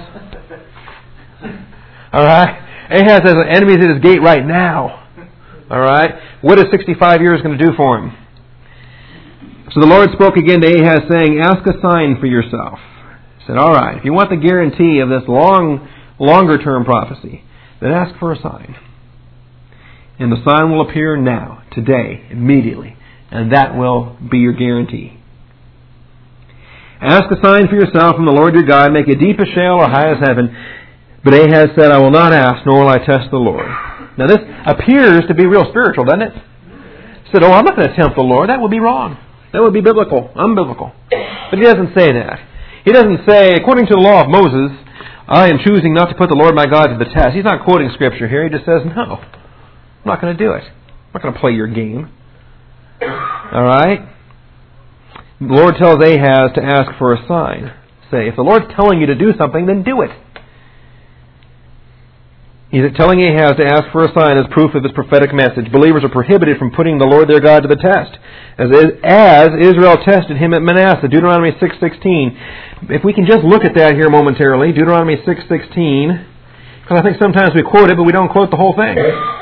All right? Ahaz has enemies at his gate right now. All right? What is 65 years going to do for him? So the Lord spoke again to Ahaz, saying, ask a sign for yourself. He said, all right, if you want the guarantee of this longer-term prophecy, then ask for a sign. And the sign will appear now, today, immediately. And that will be your guarantee. Ask a sign for yourself from the Lord your God, make it deep as shale or high as heaven. But Ahaz said, I will not ask, nor will I test the Lord. Now this appears to be real spiritual, doesn't it? He said, I'm not going to tempt the Lord. That would be wrong. That would be biblical, unbiblical. But he doesn't say that. He doesn't say, according to the law of Moses, I am choosing not to put the Lord my God to the test. He's not quoting Scripture here. He just says, no, I'm not going to do it. I'm not going to play your game. All right? The Lord tells Ahaz to ask for a sign. Say, if the Lord's telling you to do something, then do it. He's telling Ahaz to ask for a sign as proof of his prophetic message. Believers are prohibited from putting the Lord their God to the test, as Israel tested him at Manasseh. Deuteronomy 6:16. If we can just look at that here momentarily, Deuteronomy 6:16, because I think sometimes we quote it, but we don't quote the whole thing.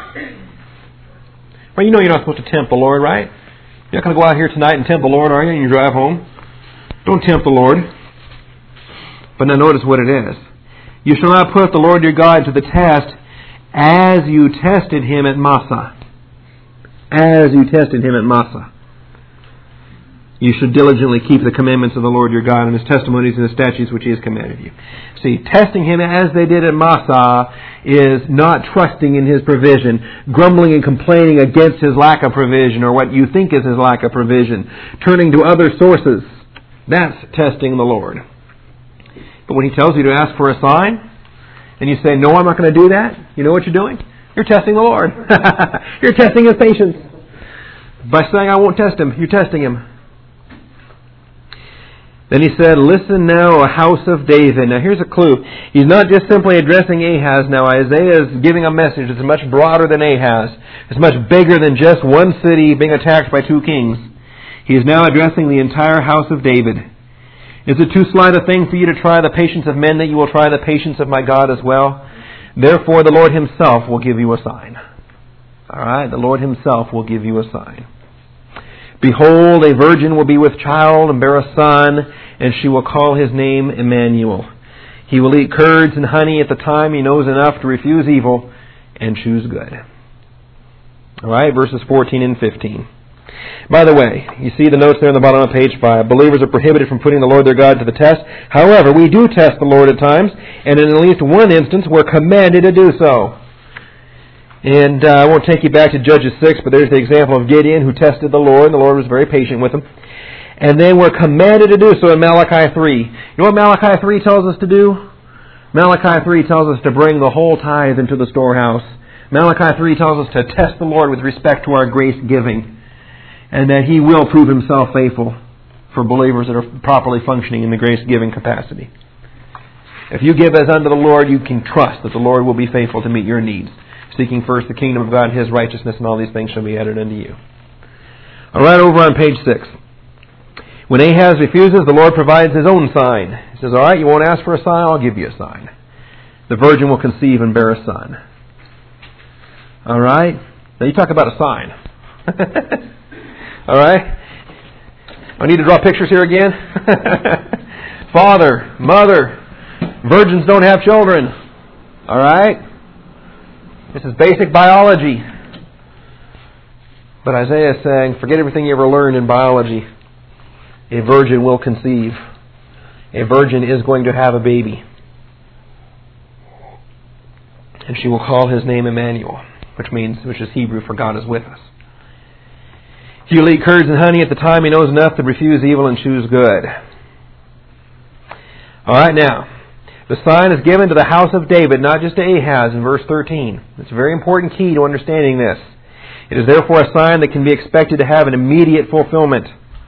Well, you know you're not supposed to tempt the Lord, right? You're not going to go out here tonight and tempt the Lord, are you, and you drive home? Don't tempt the Lord. But now notice what it is. You shall not put the Lord your God to the test as you tested him at Massah. As you tested him at Massah. You should diligently keep the commandments of the Lord your God and his testimonies and his statutes which he has commanded you. See, testing him as they did at Massah is not trusting in his provision, grumbling and complaining against his lack of provision or what you think is his lack of provision, turning to other sources. That's testing the Lord. But when he tells you to ask for a sign, and you say, no, I'm not going to do that, you know what you're doing? You're testing the Lord. You're testing his patience. By saying, I won't test him, you're testing him. Then he said, listen now, O house of David. Now here's a clue. He's not just simply addressing Ahaz. Now Isaiah is giving a message that's much broader than Ahaz. It's much bigger than just one city being attacked by two kings. He is now addressing the entire house of David. Is it too slight a thing for you to try the patience of men that you will try the patience of my God as well? Therefore the Lord himself will give you a sign. Alright, the Lord himself will give you a sign. Behold, a virgin will be with child and bear a son, and she will call his name Emmanuel. He will eat curds and honey at the time he knows enough to refuse evil and choose good. Alright, verses 14 and 15. By the way, you see the notes there on the bottom of page 5. Believers are prohibited from putting the Lord their God to the test. However, we do test the Lord at times, and in at least one instance we're commanded to do so. And I won't take you back to Judges 6, but there's the example of Gideon who tested the Lord, and the Lord was very patient with him. And then we're commanded to do so in Malachi 3. You know what Malachi 3 tells us to do? Malachi 3 tells us to bring the whole tithe into the storehouse. Malachi 3 tells us to test the Lord with respect to our grace giving, and that he will prove himself faithful for believers that are properly functioning in the grace giving capacity. If you give as unto the Lord, you can trust that the Lord will be faithful to meet your needs. Seeking first the kingdom of God and his righteousness, and all these things shall be added unto you. All right, over on page 6. When Ahaz refuses, the Lord provides his own sign. He says, all right, you won't ask for a sign, I'll give you a sign. The virgin will conceive and bear a son. All right? Now you talk about a sign. All right? I need to draw pictures here again. Father, mother, virgins don't have children. All right? This is basic biology. But Isaiah is saying, forget everything you ever learned in biology. A virgin will conceive. A virgin is going to have a baby. And she will call his name Emmanuel, which is Hebrew for God is with us. He will eat curds and honey at the time he knows enough to refuse evil and choose good. All right, now. The sign is given to the house of David, not just to Ahaz, in verse 13. It's a very important key to understanding this. It is therefore a sign that can be expected to have an immediate fulfillment.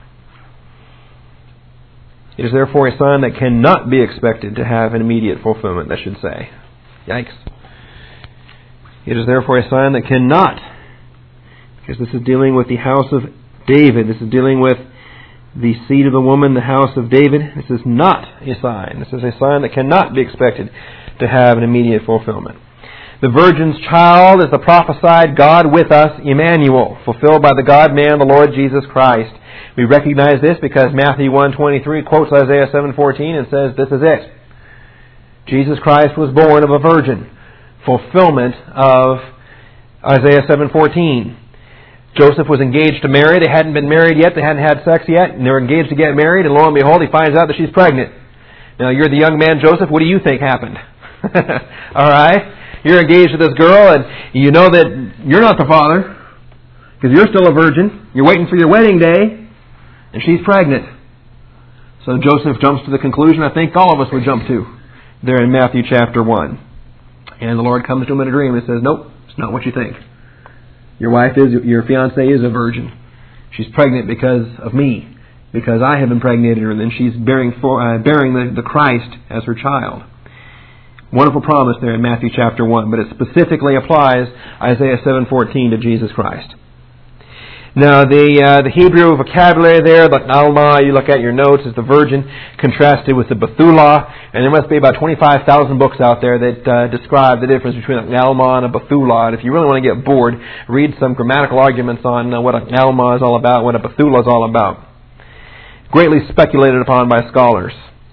It is therefore a sign that cannot be expected to have an immediate fulfillment, I should say. Yikes. It is therefore a sign that cannot, because this is dealing with the house of David. This is dealing with the seed of the woman, the house of David. This is not a sign. This is a sign that cannot be expected to have an immediate fulfillment. The virgin's child is the prophesied God with us, Emmanuel, fulfilled by the God-man, the Lord Jesus Christ. We recognize this because Matthew 1:23 quotes Isaiah 7:14 and says, this is it. Jesus Christ was born of a virgin. Fulfillment of Isaiah 7:14. Joseph was engaged to Mary. They hadn't been married yet. They hadn't had sex yet. And they were engaged to get married. And lo and behold, he finds out that she's pregnant. Now, you're the young man, Joseph. What do you think happened? All right? You're engaged to this girl, and you know that you're not the father because you're still a virgin. You're waiting for your wedding day, and she's pregnant. So Joseph jumps to the conclusion I think all of us would jump to there in Matthew chapter 1. And the Lord comes to him in a dream and says, nope, it's not what you think. Your fiancée is a virgin. She's pregnant because of me, because I have impregnated her, and then she's bearing the Christ as her child. Wonderful promise there in Matthew chapter 1, but it specifically applies Isaiah 7:14 to Jesus Christ. Now, the Hebrew vocabulary there, the Alma, you look at your notes, is the virgin contrasted with the Bethulah, and there must be about 25,000 books out there that describe the difference between an Alma and a Bethulah. And if you really want to get bored, read some grammatical arguments on what an Alma is all about, what a Bethulah is all about. Greatly speculated upon by scholars.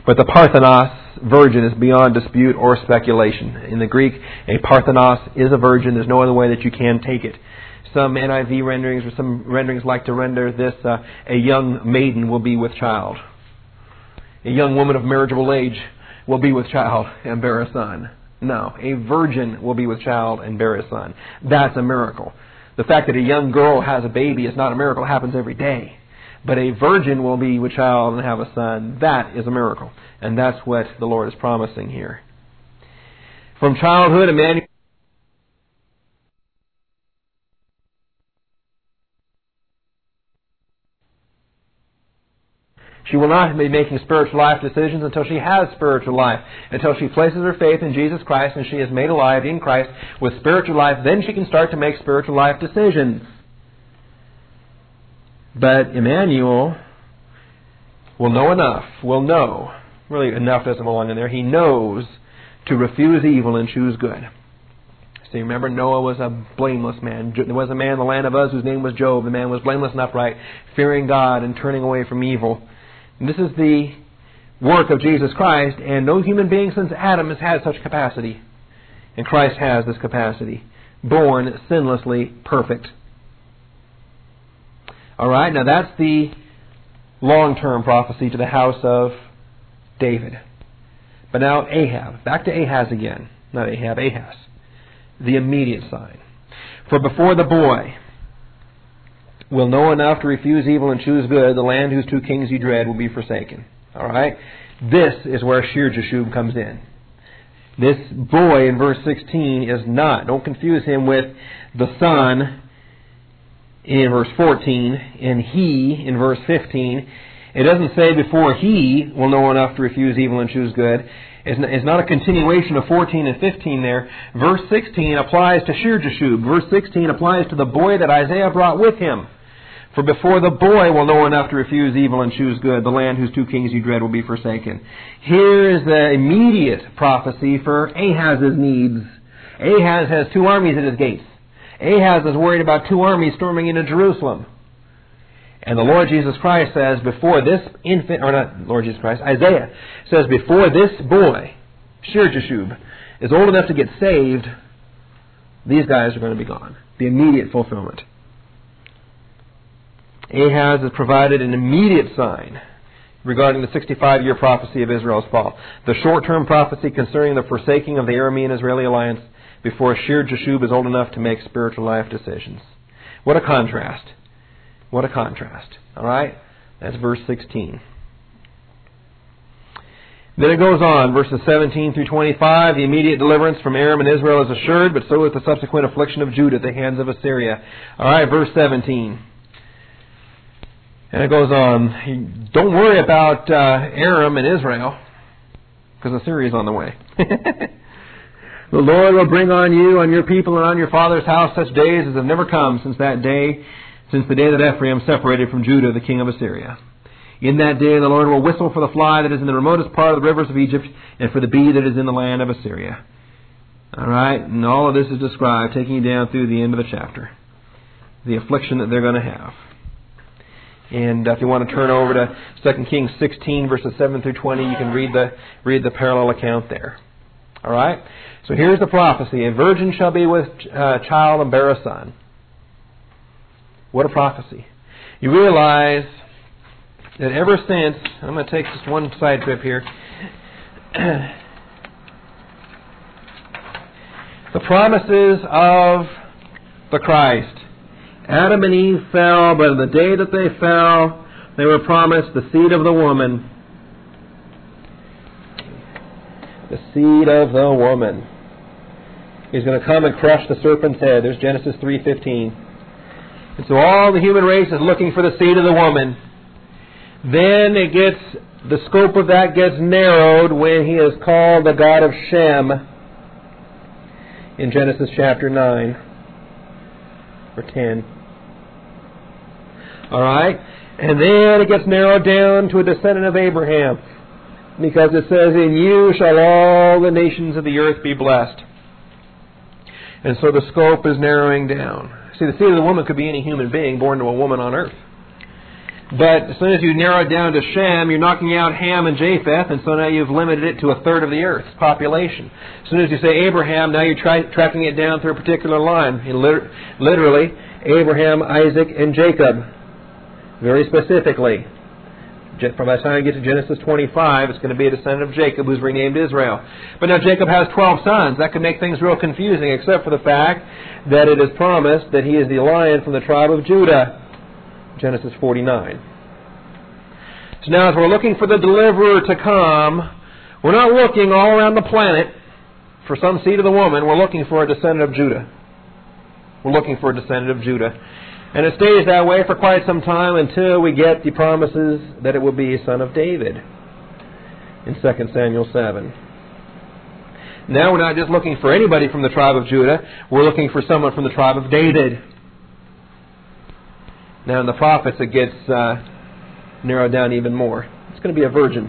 But the Parthenos virgin is beyond dispute or speculation. In the Greek, a Parthenos is a virgin. There's no other way that you can take it. Some NIV renderings or some renderings like to render this, a young maiden will be with child. A young woman of marriageable age will be with child and bear a son. No, a virgin will be with child and bear a son. That's a miracle. The fact that a young girl has a baby is not a miracle. It happens every day. But a virgin will be with child and have a son. That is a miracle. And that's what the Lord is promising here. From childhood, Emmanuel... She will not be making spiritual life decisions until she has spiritual life. Until she places her faith in Jesus Christ and she is made alive in Christ with spiritual life, then she can start to make spiritual life decisions. But Emmanuel will know enough, really enough doesn't belong in there, he knows to refuse evil and choose good. So you remember Noah was a blameless man. There was a man in the land of Uz whose name was Job. The man was blameless and upright, fearing God and turning away from evil. And this is the work of Jesus Christ, and no human being since Adam has had such capacity. And Christ has this capacity. Born sinlessly perfect. Alright, now that's the long-term prophecy to the house of David. But now Ahab. Back to Ahaz again. Not Ahab, Ahaz. The immediate sign. For before the boy will know enough to refuse evil and choose good, the land whose two kings you dread will be forsaken. Alright? This is where Shir-Jashub comes in. This boy in verse 16 is not. Don't confuse him with the son in verse 14 and he in verse 15. It doesn't say before he will know enough to refuse evil and choose good. It's not a continuation of 14 and 15 there. Verse 16 applies to Shir-Jashub. Verse 16 applies to the boy that Isaiah brought with him. For before the boy will know enough to refuse evil and choose good, the land whose two kings you dread will be forsaken. Here is the immediate prophecy for Ahaz's needs. Ahaz has two armies at his gates. Ahaz is worried about two armies storming into Jerusalem. And the Lord Jesus Christ says before this infant, or not Lord Jesus Christ, Isaiah says before this boy, Shir-Jashub, is old enough to get saved, these guys are going to be gone. The immediate fulfillment. Ahaz has provided an immediate sign regarding the 65-year prophecy of Israel's fall. The short-term prophecy concerning the forsaking of the Aramean-Israeli alliance before Shir-Jashub is old enough to make spiritual life decisions. What a contrast. What a contrast. Alright? That's verse 16. Then it goes on, verses 17 through 25. The immediate deliverance from Aram and Israel is assured, but so is the subsequent affliction of Judah at the hands of Assyria. Alright, verse 17. And it goes on, don't worry about Aram and Israel, because Assyria is on the way. The Lord will bring on you, on your people, and on your father's house such days as have never come since the day that Ephraim separated from Judah, the king of Assyria. In that day the Lord will whistle for the fly that is in the remotest part of the rivers of Egypt, and for the bee that is in the land of Assyria. Alright, and all of this is described, taking you down through the end of the chapter. The affliction that they're going to have. And if you want to turn over to 2 Kings 16, verses 7 through 20, you can read the parallel account there. All right? So here's the prophecy. A virgin shall be with child and bear a son. What a prophecy. You realize that ever since... I'm going to take just one side trip here. The promises of the Christ. Adam and Eve fell, but on the day that they fell, they were promised the seed of the woman. The seed of the woman. He's going to come and crush the serpent's head. There's Genesis 3:15. And so all the human race is looking for the seed of the woman. Then the scope of that gets narrowed when he is called the God of Shem in Genesis chapter 9 or 10. Alright? And then it gets narrowed down to a descendant of Abraham. Because it says, in you shall all the nations of the earth be blessed. And so the scope is narrowing down. See, the seed of the woman could be any human being born to a woman on earth. But as soon as you narrow it down to Shem, you're knocking out Ham and Japheth, and so now you've limited it to a third of the earth's population. As soon as you say Abraham, now you're tracking it down through a particular line. Literally, Abraham, Isaac, and Jacob. Very specifically. By the time you get to Genesis 25, it's going to be a descendant of Jacob who's renamed Israel. But now Jacob has 12 sons. That could make things real confusing, except for the fact that it is promised that he is the lion from the tribe of Judah. Genesis 49. So now as we're looking for the deliverer to come, we're not looking all around the planet for some seed of the woman. We're looking for a descendant of Judah. We're looking for a descendant of Judah. And it stays that way for quite some time until we get the promises that it will be a son of David in 2 Samuel 7. Now we're not just looking for anybody from the tribe of Judah. We're looking for someone from the tribe of David. Now in the prophets it gets narrowed down even more. It's going to be a virgin.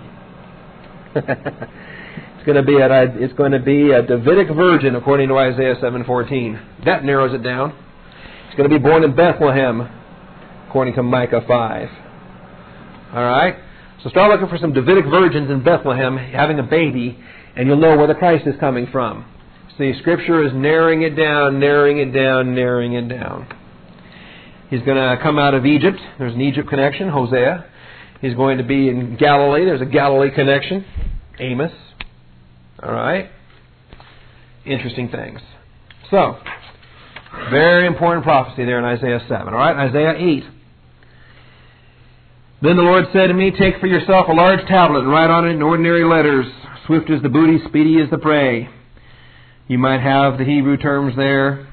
It's going to be a Davidic virgin according to Isaiah 7:14. That narrows it down. It's going to be born in Bethlehem according to Micah 5. All right? So start looking for some Davidic virgins in Bethlehem having a baby, and you'll know where the Christ is coming from. See, Scripture is narrowing it down, narrowing it down, narrowing it down. He's going to come out of Egypt. There's an Egypt connection, Hosea. He's going to be in Galilee. There's a Galilee connection, Amos. All right? Interesting things. So, very important prophecy there in Isaiah 7. All right? Isaiah 8. Then the Lord said to me, take for yourself a large tablet and write on it in ordinary letters. Swift is the booty, speedy is the prey. You might have the Hebrew terms there.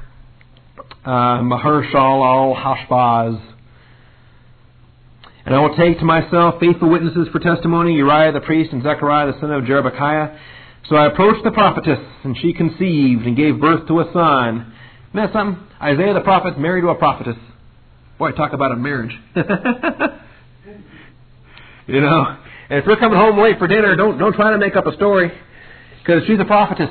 Maher-shalal-Hashbaz. And I will take to myself faithful witnesses for testimony, Uriah the priest and Zechariah the son of Jerebekiah. So I approached the prophetess, and she conceived and gave birth to a son. Isn't that something? Isaiah the prophet married to a prophetess. Boy, talk about a marriage. You know, and if you're coming home late for dinner, don't try to make up a story, because she's a prophetess.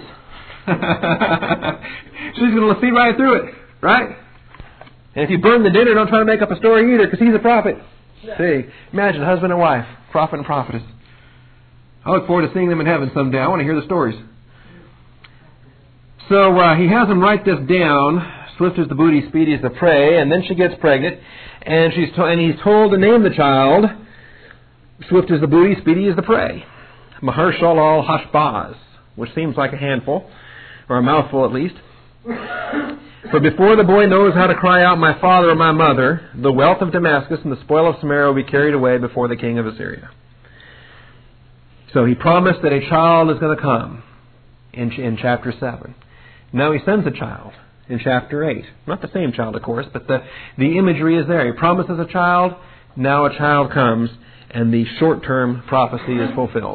She's going to see right through it, right? And if you burn the dinner, don't try to make up a story either, because he's a prophet. Yeah. See, imagine husband and wife, prophet and prophetess. I look forward to seeing them in heaven someday. I want to hear the stories. So he has them write this down. Swift is the booty, speedy is the prey. And then she gets pregnant, and he's told to name the child. Swift is the booty, speedy is the prey. Maher-shalal-Hashbaz, which seems like a handful, or a mouthful at least. For before the boy knows how to cry out, my father or my mother, the wealth of Damascus and the spoil of Samaria will be carried away before the king of Assyria. So he promised that a child is going to come in chapter 7. Now he sends a child in chapter 8. Not the same child, of course, but the imagery is there. He promises a child, now a child comes, and the short-term prophecy is fulfilled.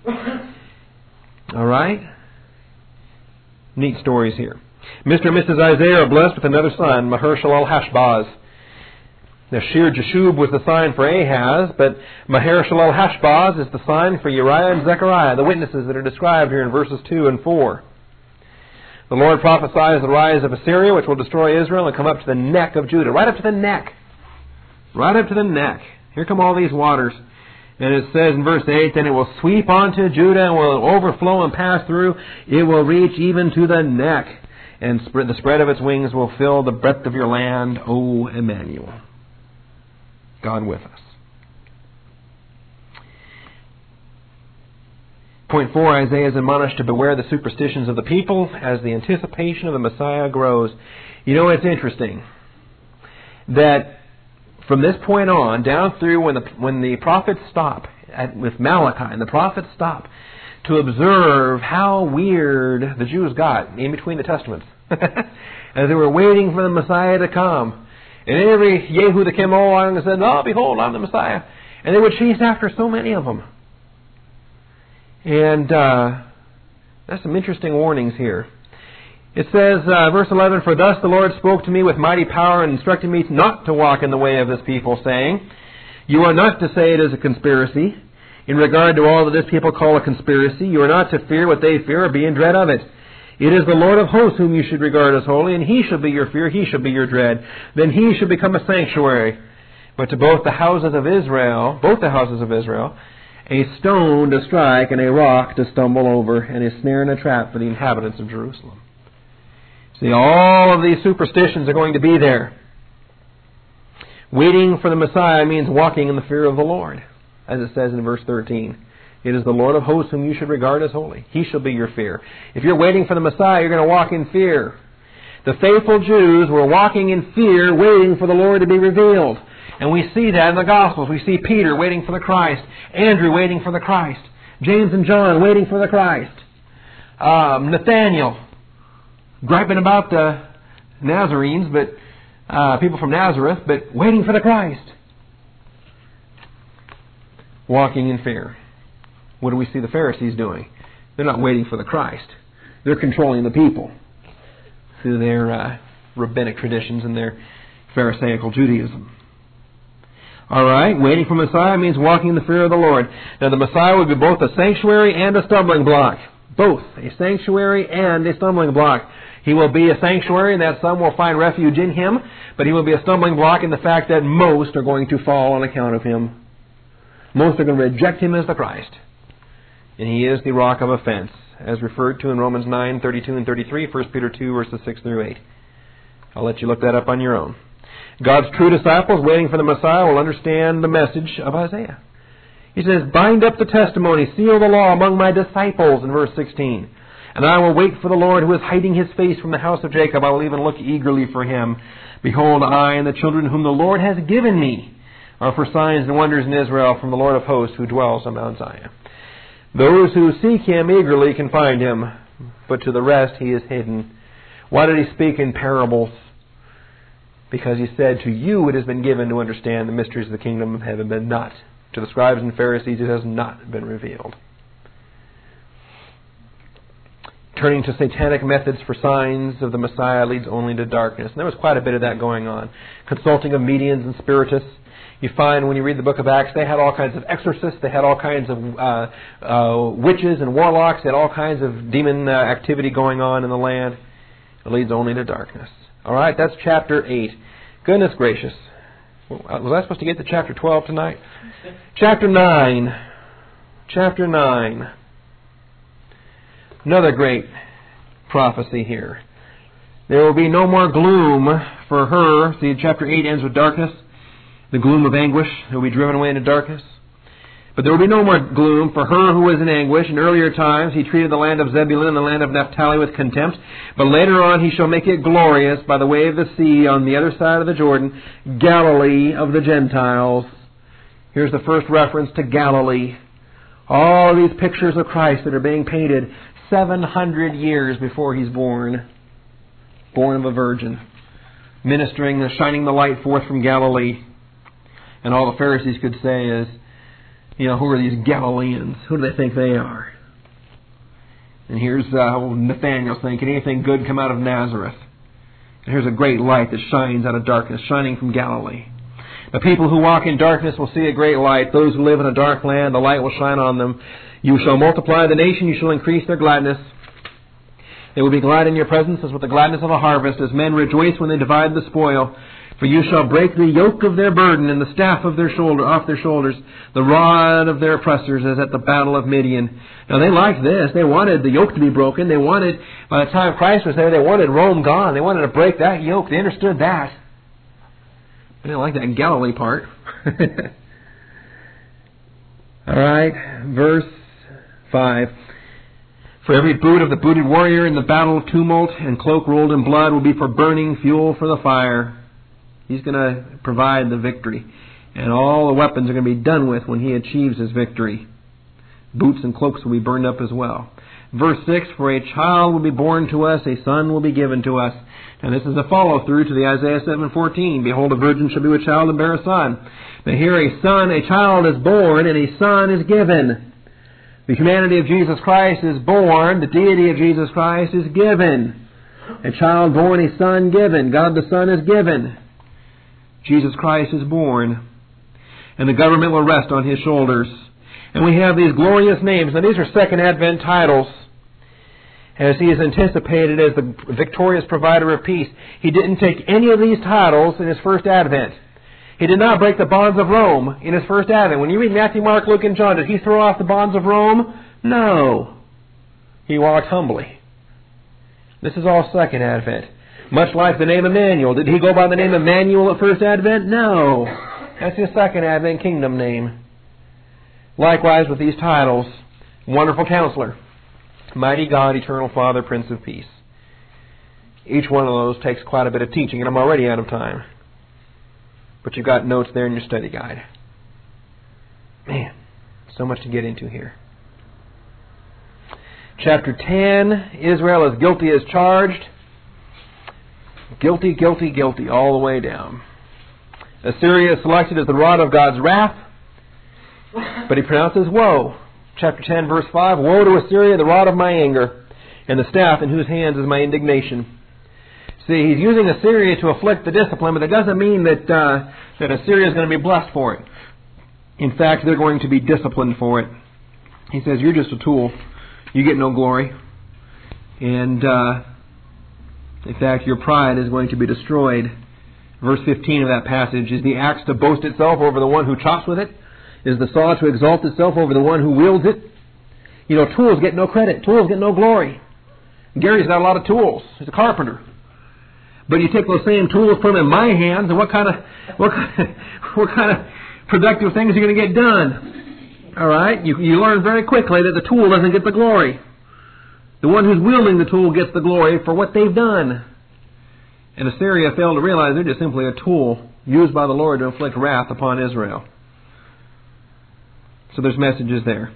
All right? Neat stories here. Mr. and Mrs. Isaiah are blessed with another son, Maher-shalal-Hashbaz. Now, Shir-Jashub was the sign for Ahaz, but Maher-shalal-Hashbaz is the sign for Uriah and Zechariah, the witnesses that are described here in verses 2 and 4. The Lord prophesies the rise of Assyria, which will destroy Israel and come up to the neck of Judah. Right up to the neck. Right up to the neck. Here come all these waters. And it says in verse 8, then it will sweep onto Judah and will overflow and pass through. It will reach even to the neck. And the spread of its wings will fill the breadth of your land, O Emmanuel. God with us. Point 4, Isaiah is admonished to beware the superstitions of the people as the anticipation of the Messiah grows. You know, it's interesting that from this point on, down through when the prophets stop, with Malachi, and the prophets stop to observe how weird the Jews got in between the Testaments. As they were waiting for the Messiah to come. And every Yehu that came along and said, oh, behold, I'm the Messiah. And they would chase after so many of them. And there's some interesting warnings here. It says, verse 11, for thus the Lord spoke to me with mighty power and instructed me not to walk in the way of this people, saying, you are not to say it is a conspiracy. In regard to all that this people call a conspiracy, you are not to fear what they fear or be in dread of it. It is the Lord of hosts whom you should regard as holy, and He shall be your fear, He shall be your dread. Then He shall become a sanctuary. but to both the houses of Israel, a stone to strike and a rock to stumble over, and a snare and a trap for the inhabitants of Jerusalem. See, all of these superstitions are going to be there. Waiting for the Messiah means walking in the fear of the Lord, as it says in verse 13. It is the Lord of hosts whom you should regard as holy. He shall be your fear. If you're waiting for the Messiah, you're going to walk in fear. The faithful Jews were walking in fear, waiting for the Lord to be revealed. And we see that in the Gospels. We see Peter waiting for the Christ, Andrew waiting for the Christ, James and John waiting for the Christ, Nathaniel griping about the Nazarenes, but people from Nazareth, but waiting for the Christ. Walking in fear. What do we see the Pharisees doing? They're not waiting for the Christ. They're controlling the people through their rabbinic traditions and their Pharisaical Judaism. All right, waiting for Messiah means walking in the fear of the Lord. Now the Messiah would be both a sanctuary and a stumbling block. Both a sanctuary and a stumbling block. He will be a sanctuary in that some will find refuge in Him, but He will be a stumbling block in the fact that most are going to fall on account of Him. Most are going to reject Him as the Christ. And He is the rock of offense, as referred to in Romans 9, 32 and 33, 1 Peter 2, verses 6 through 8. I'll let you look that up on your own. God's true disciples waiting for the Messiah will understand the message of Isaiah. He says, bind up the testimony, seal the law among my disciples, in verse 16. And I will wait for the Lord who is hiding His face from the house of Jacob. I will even look eagerly for Him. Behold, I and the children whom the Lord has given me are for signs and wonders in Israel from the Lord of hosts who dwells on Mount Zion. Those who seek Him eagerly can find Him, but to the rest He is hidden. Why did He speak in parables? Because He said, to you it has been given to understand the mysteries of the kingdom of heaven, but not to the scribes and Pharisees it has not been revealed. Turning to satanic methods for signs of the Messiah leads only to darkness. And there was quite a bit of that going on. Consulting of mediums and spiritists. You find when you read the book of Acts, they had all kinds of exorcists, they had all kinds of witches and warlocks, they had all kinds of demon activity going on in the land. It leads only to darkness. All right, that's chapter 8. Goodness gracious. Was I supposed to get to chapter 12 tonight? Chapter 9. Chapter 9. Another great prophecy here. There will be no more gloom for her. See, chapter 8 ends with darkness. The gloom of anguish. They will be driven away into darkness. But there will be no more gloom for her who was in anguish. In earlier times He treated the land of Zebulun and the land of Naphtali with contempt. But later on He shall make it glorious by the way of the sea on the other side of the Jordan, Galilee of the Gentiles. Here's the first reference to Galilee. All these pictures of Christ that are being painted 700 years before He's born. Born of a virgin. Ministering and shining the light forth from Galilee. And all the Pharisees could say is, who are these Galileans? Who do they think they are? And here's Nathaniel saying, can anything good come out of Nazareth? And here's a great light that shines out of darkness, shining from Galilee. The people who walk in darkness will see a great light. Those who live in a dark land, the light will shine on them. You shall multiply the nation, you shall increase their gladness. They will be glad in your presence as with the gladness of a harvest, as men rejoice when they divide the spoil. For you shall break the yoke of their burden and the staff of their shoulder off their shoulders, the rod of their oppressors as at the battle of Midian. Now they liked this. They wanted the yoke to be broken. They wanted, by the time Christ was there, they wanted Rome gone. They wanted to break that yoke. They understood that. They didn't like that Galilee part. All right, verse 5. For every boot of the booted warrior in the battle tumult and cloak rolled in blood will be for burning fuel for the fire. He's going to provide the victory. And all the weapons are going to be done with when He achieves His victory. Boots and cloaks will be burned up as well. Verse 6, for a child will be born to us, a son will be given to us. And this is a follow-through to the Isaiah 7:14. Behold, a virgin shall be with child and bear a son. Now here a child is born, and a son is given. The humanity of Jesus Christ is born. The deity of Jesus Christ is given. A child born, a son given. God the Son is given. Jesus Christ is born. And the government will rest on His shoulders. And we have these glorious names. Now these are Second Advent titles. As He is anticipated as the victorious provider of peace. He didn't take any of these titles in His first Advent. He did not break the bonds of Rome in His first advent. When you read Matthew, Mark, Luke, and John, did He throw off the bonds of Rome? No. He walked humbly. This is all second advent. Much like the name Emmanuel. Did He go by the name Emmanuel at first advent? No. That's His second advent kingdom name. Likewise with these titles, Wonderful Counselor, Mighty God, Eternal Father, Prince of Peace. Each one of those takes quite a bit of teaching, and I'm already out of time. But you've got notes there in your study guide. Man, so much to get into here. Chapter 10, Israel is guilty as charged. Guilty, guilty, guilty, all the way down. Assyria is selected as the rod of God's wrath, but He pronounces woe. Chapter 10, verse 5, Woe to Assyria, the rod of my anger, and the staff in whose hands is my indignation. See, He's using Assyria to afflict the discipline, but that doesn't mean that Assyria is going to be blessed for it. In fact, they're going to be disciplined for it. He says, you're just a tool. You get no glory. And, in fact, your pride is going to be destroyed. Verse 15 of that passage, is the axe to boast itself over the one who chops with it? Is the saw to exalt itself over the one who wields it? You know, tools get no credit. Tools get no glory. Gary's got a lot of tools. He's a carpenter. But you take those same tools, put them in my hands, and what kind of productive things are going to get done? All right? You learn very quickly that the tool doesn't get the glory. The one who's wielding the tool gets the glory for what they've done. And Assyria failed to realize they're just simply a tool used by the Lord to inflict wrath upon Israel. So there's messages there.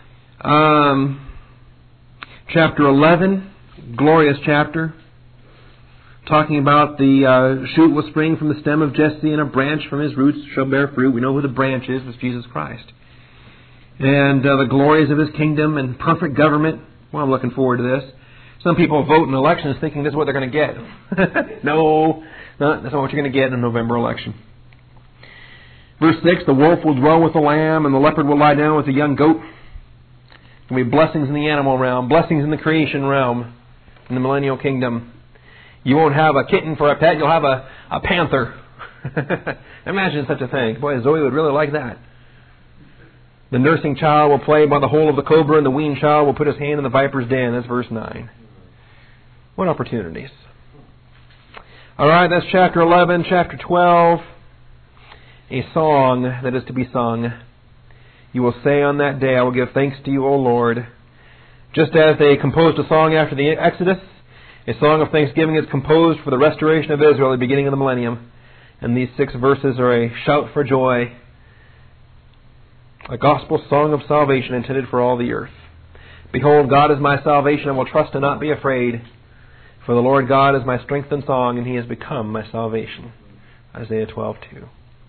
Chapter 11, glorious chapter. Talking about the shoot will spring from the stem of Jesse, and a branch from his roots shall bear fruit. We know who the branch is. It's Jesus Christ. And the glories of His kingdom and perfect government. Well, I'm looking forward to this. Some people vote in elections thinking this is what they're going to get. No, that's not what you're going to get in a November election. Verse 6, the wolf will dwell with the lamb, and the leopard will lie down with the young goat. There will be blessings in the animal realm, blessings in the creation realm, in the millennial kingdom. You won't have a kitten for a pet, you'll have a panther. Imagine such a thing. Boy, Zoe would really like that. The nursing child will play by the hole of the cobra, and the weaned child will put his hand in the viper's den. That's verse 9. What opportunities. All right, that's chapter 11. Chapter 12, a song that is to be sung. You will say on that day, I will give thanks to you, O Lord. Just as they composed a song after the Exodus, a song of thanksgiving is composed for the restoration of Israel at the beginning of the millennium. And these 6 verses are a shout for joy, a gospel song of salvation intended for all the earth. Behold, God is my salvation, I will trust and not be afraid. For the Lord God is my strength and song, and He has become my salvation. Isaiah 12:2.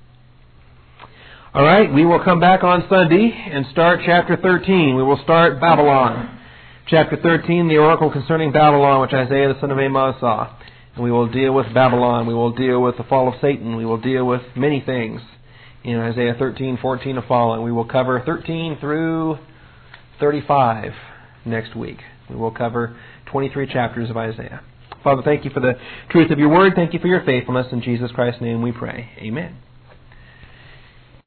All right, we will come back on Sunday and start chapter 13. We will start Babylon. Chapter 13, the oracle concerning Babylon, which Isaiah the son of Amoz saw. And we will deal with Babylon. We will deal with the fall of Satan. We will deal with many things in Isaiah 13, 14 to follow. And we will cover 13 through 35 next week. We will cover 23 chapters of Isaiah. Father, thank you for the truth of your word. Thank you for your faithfulness. In Jesus Christ's name we pray. Amen.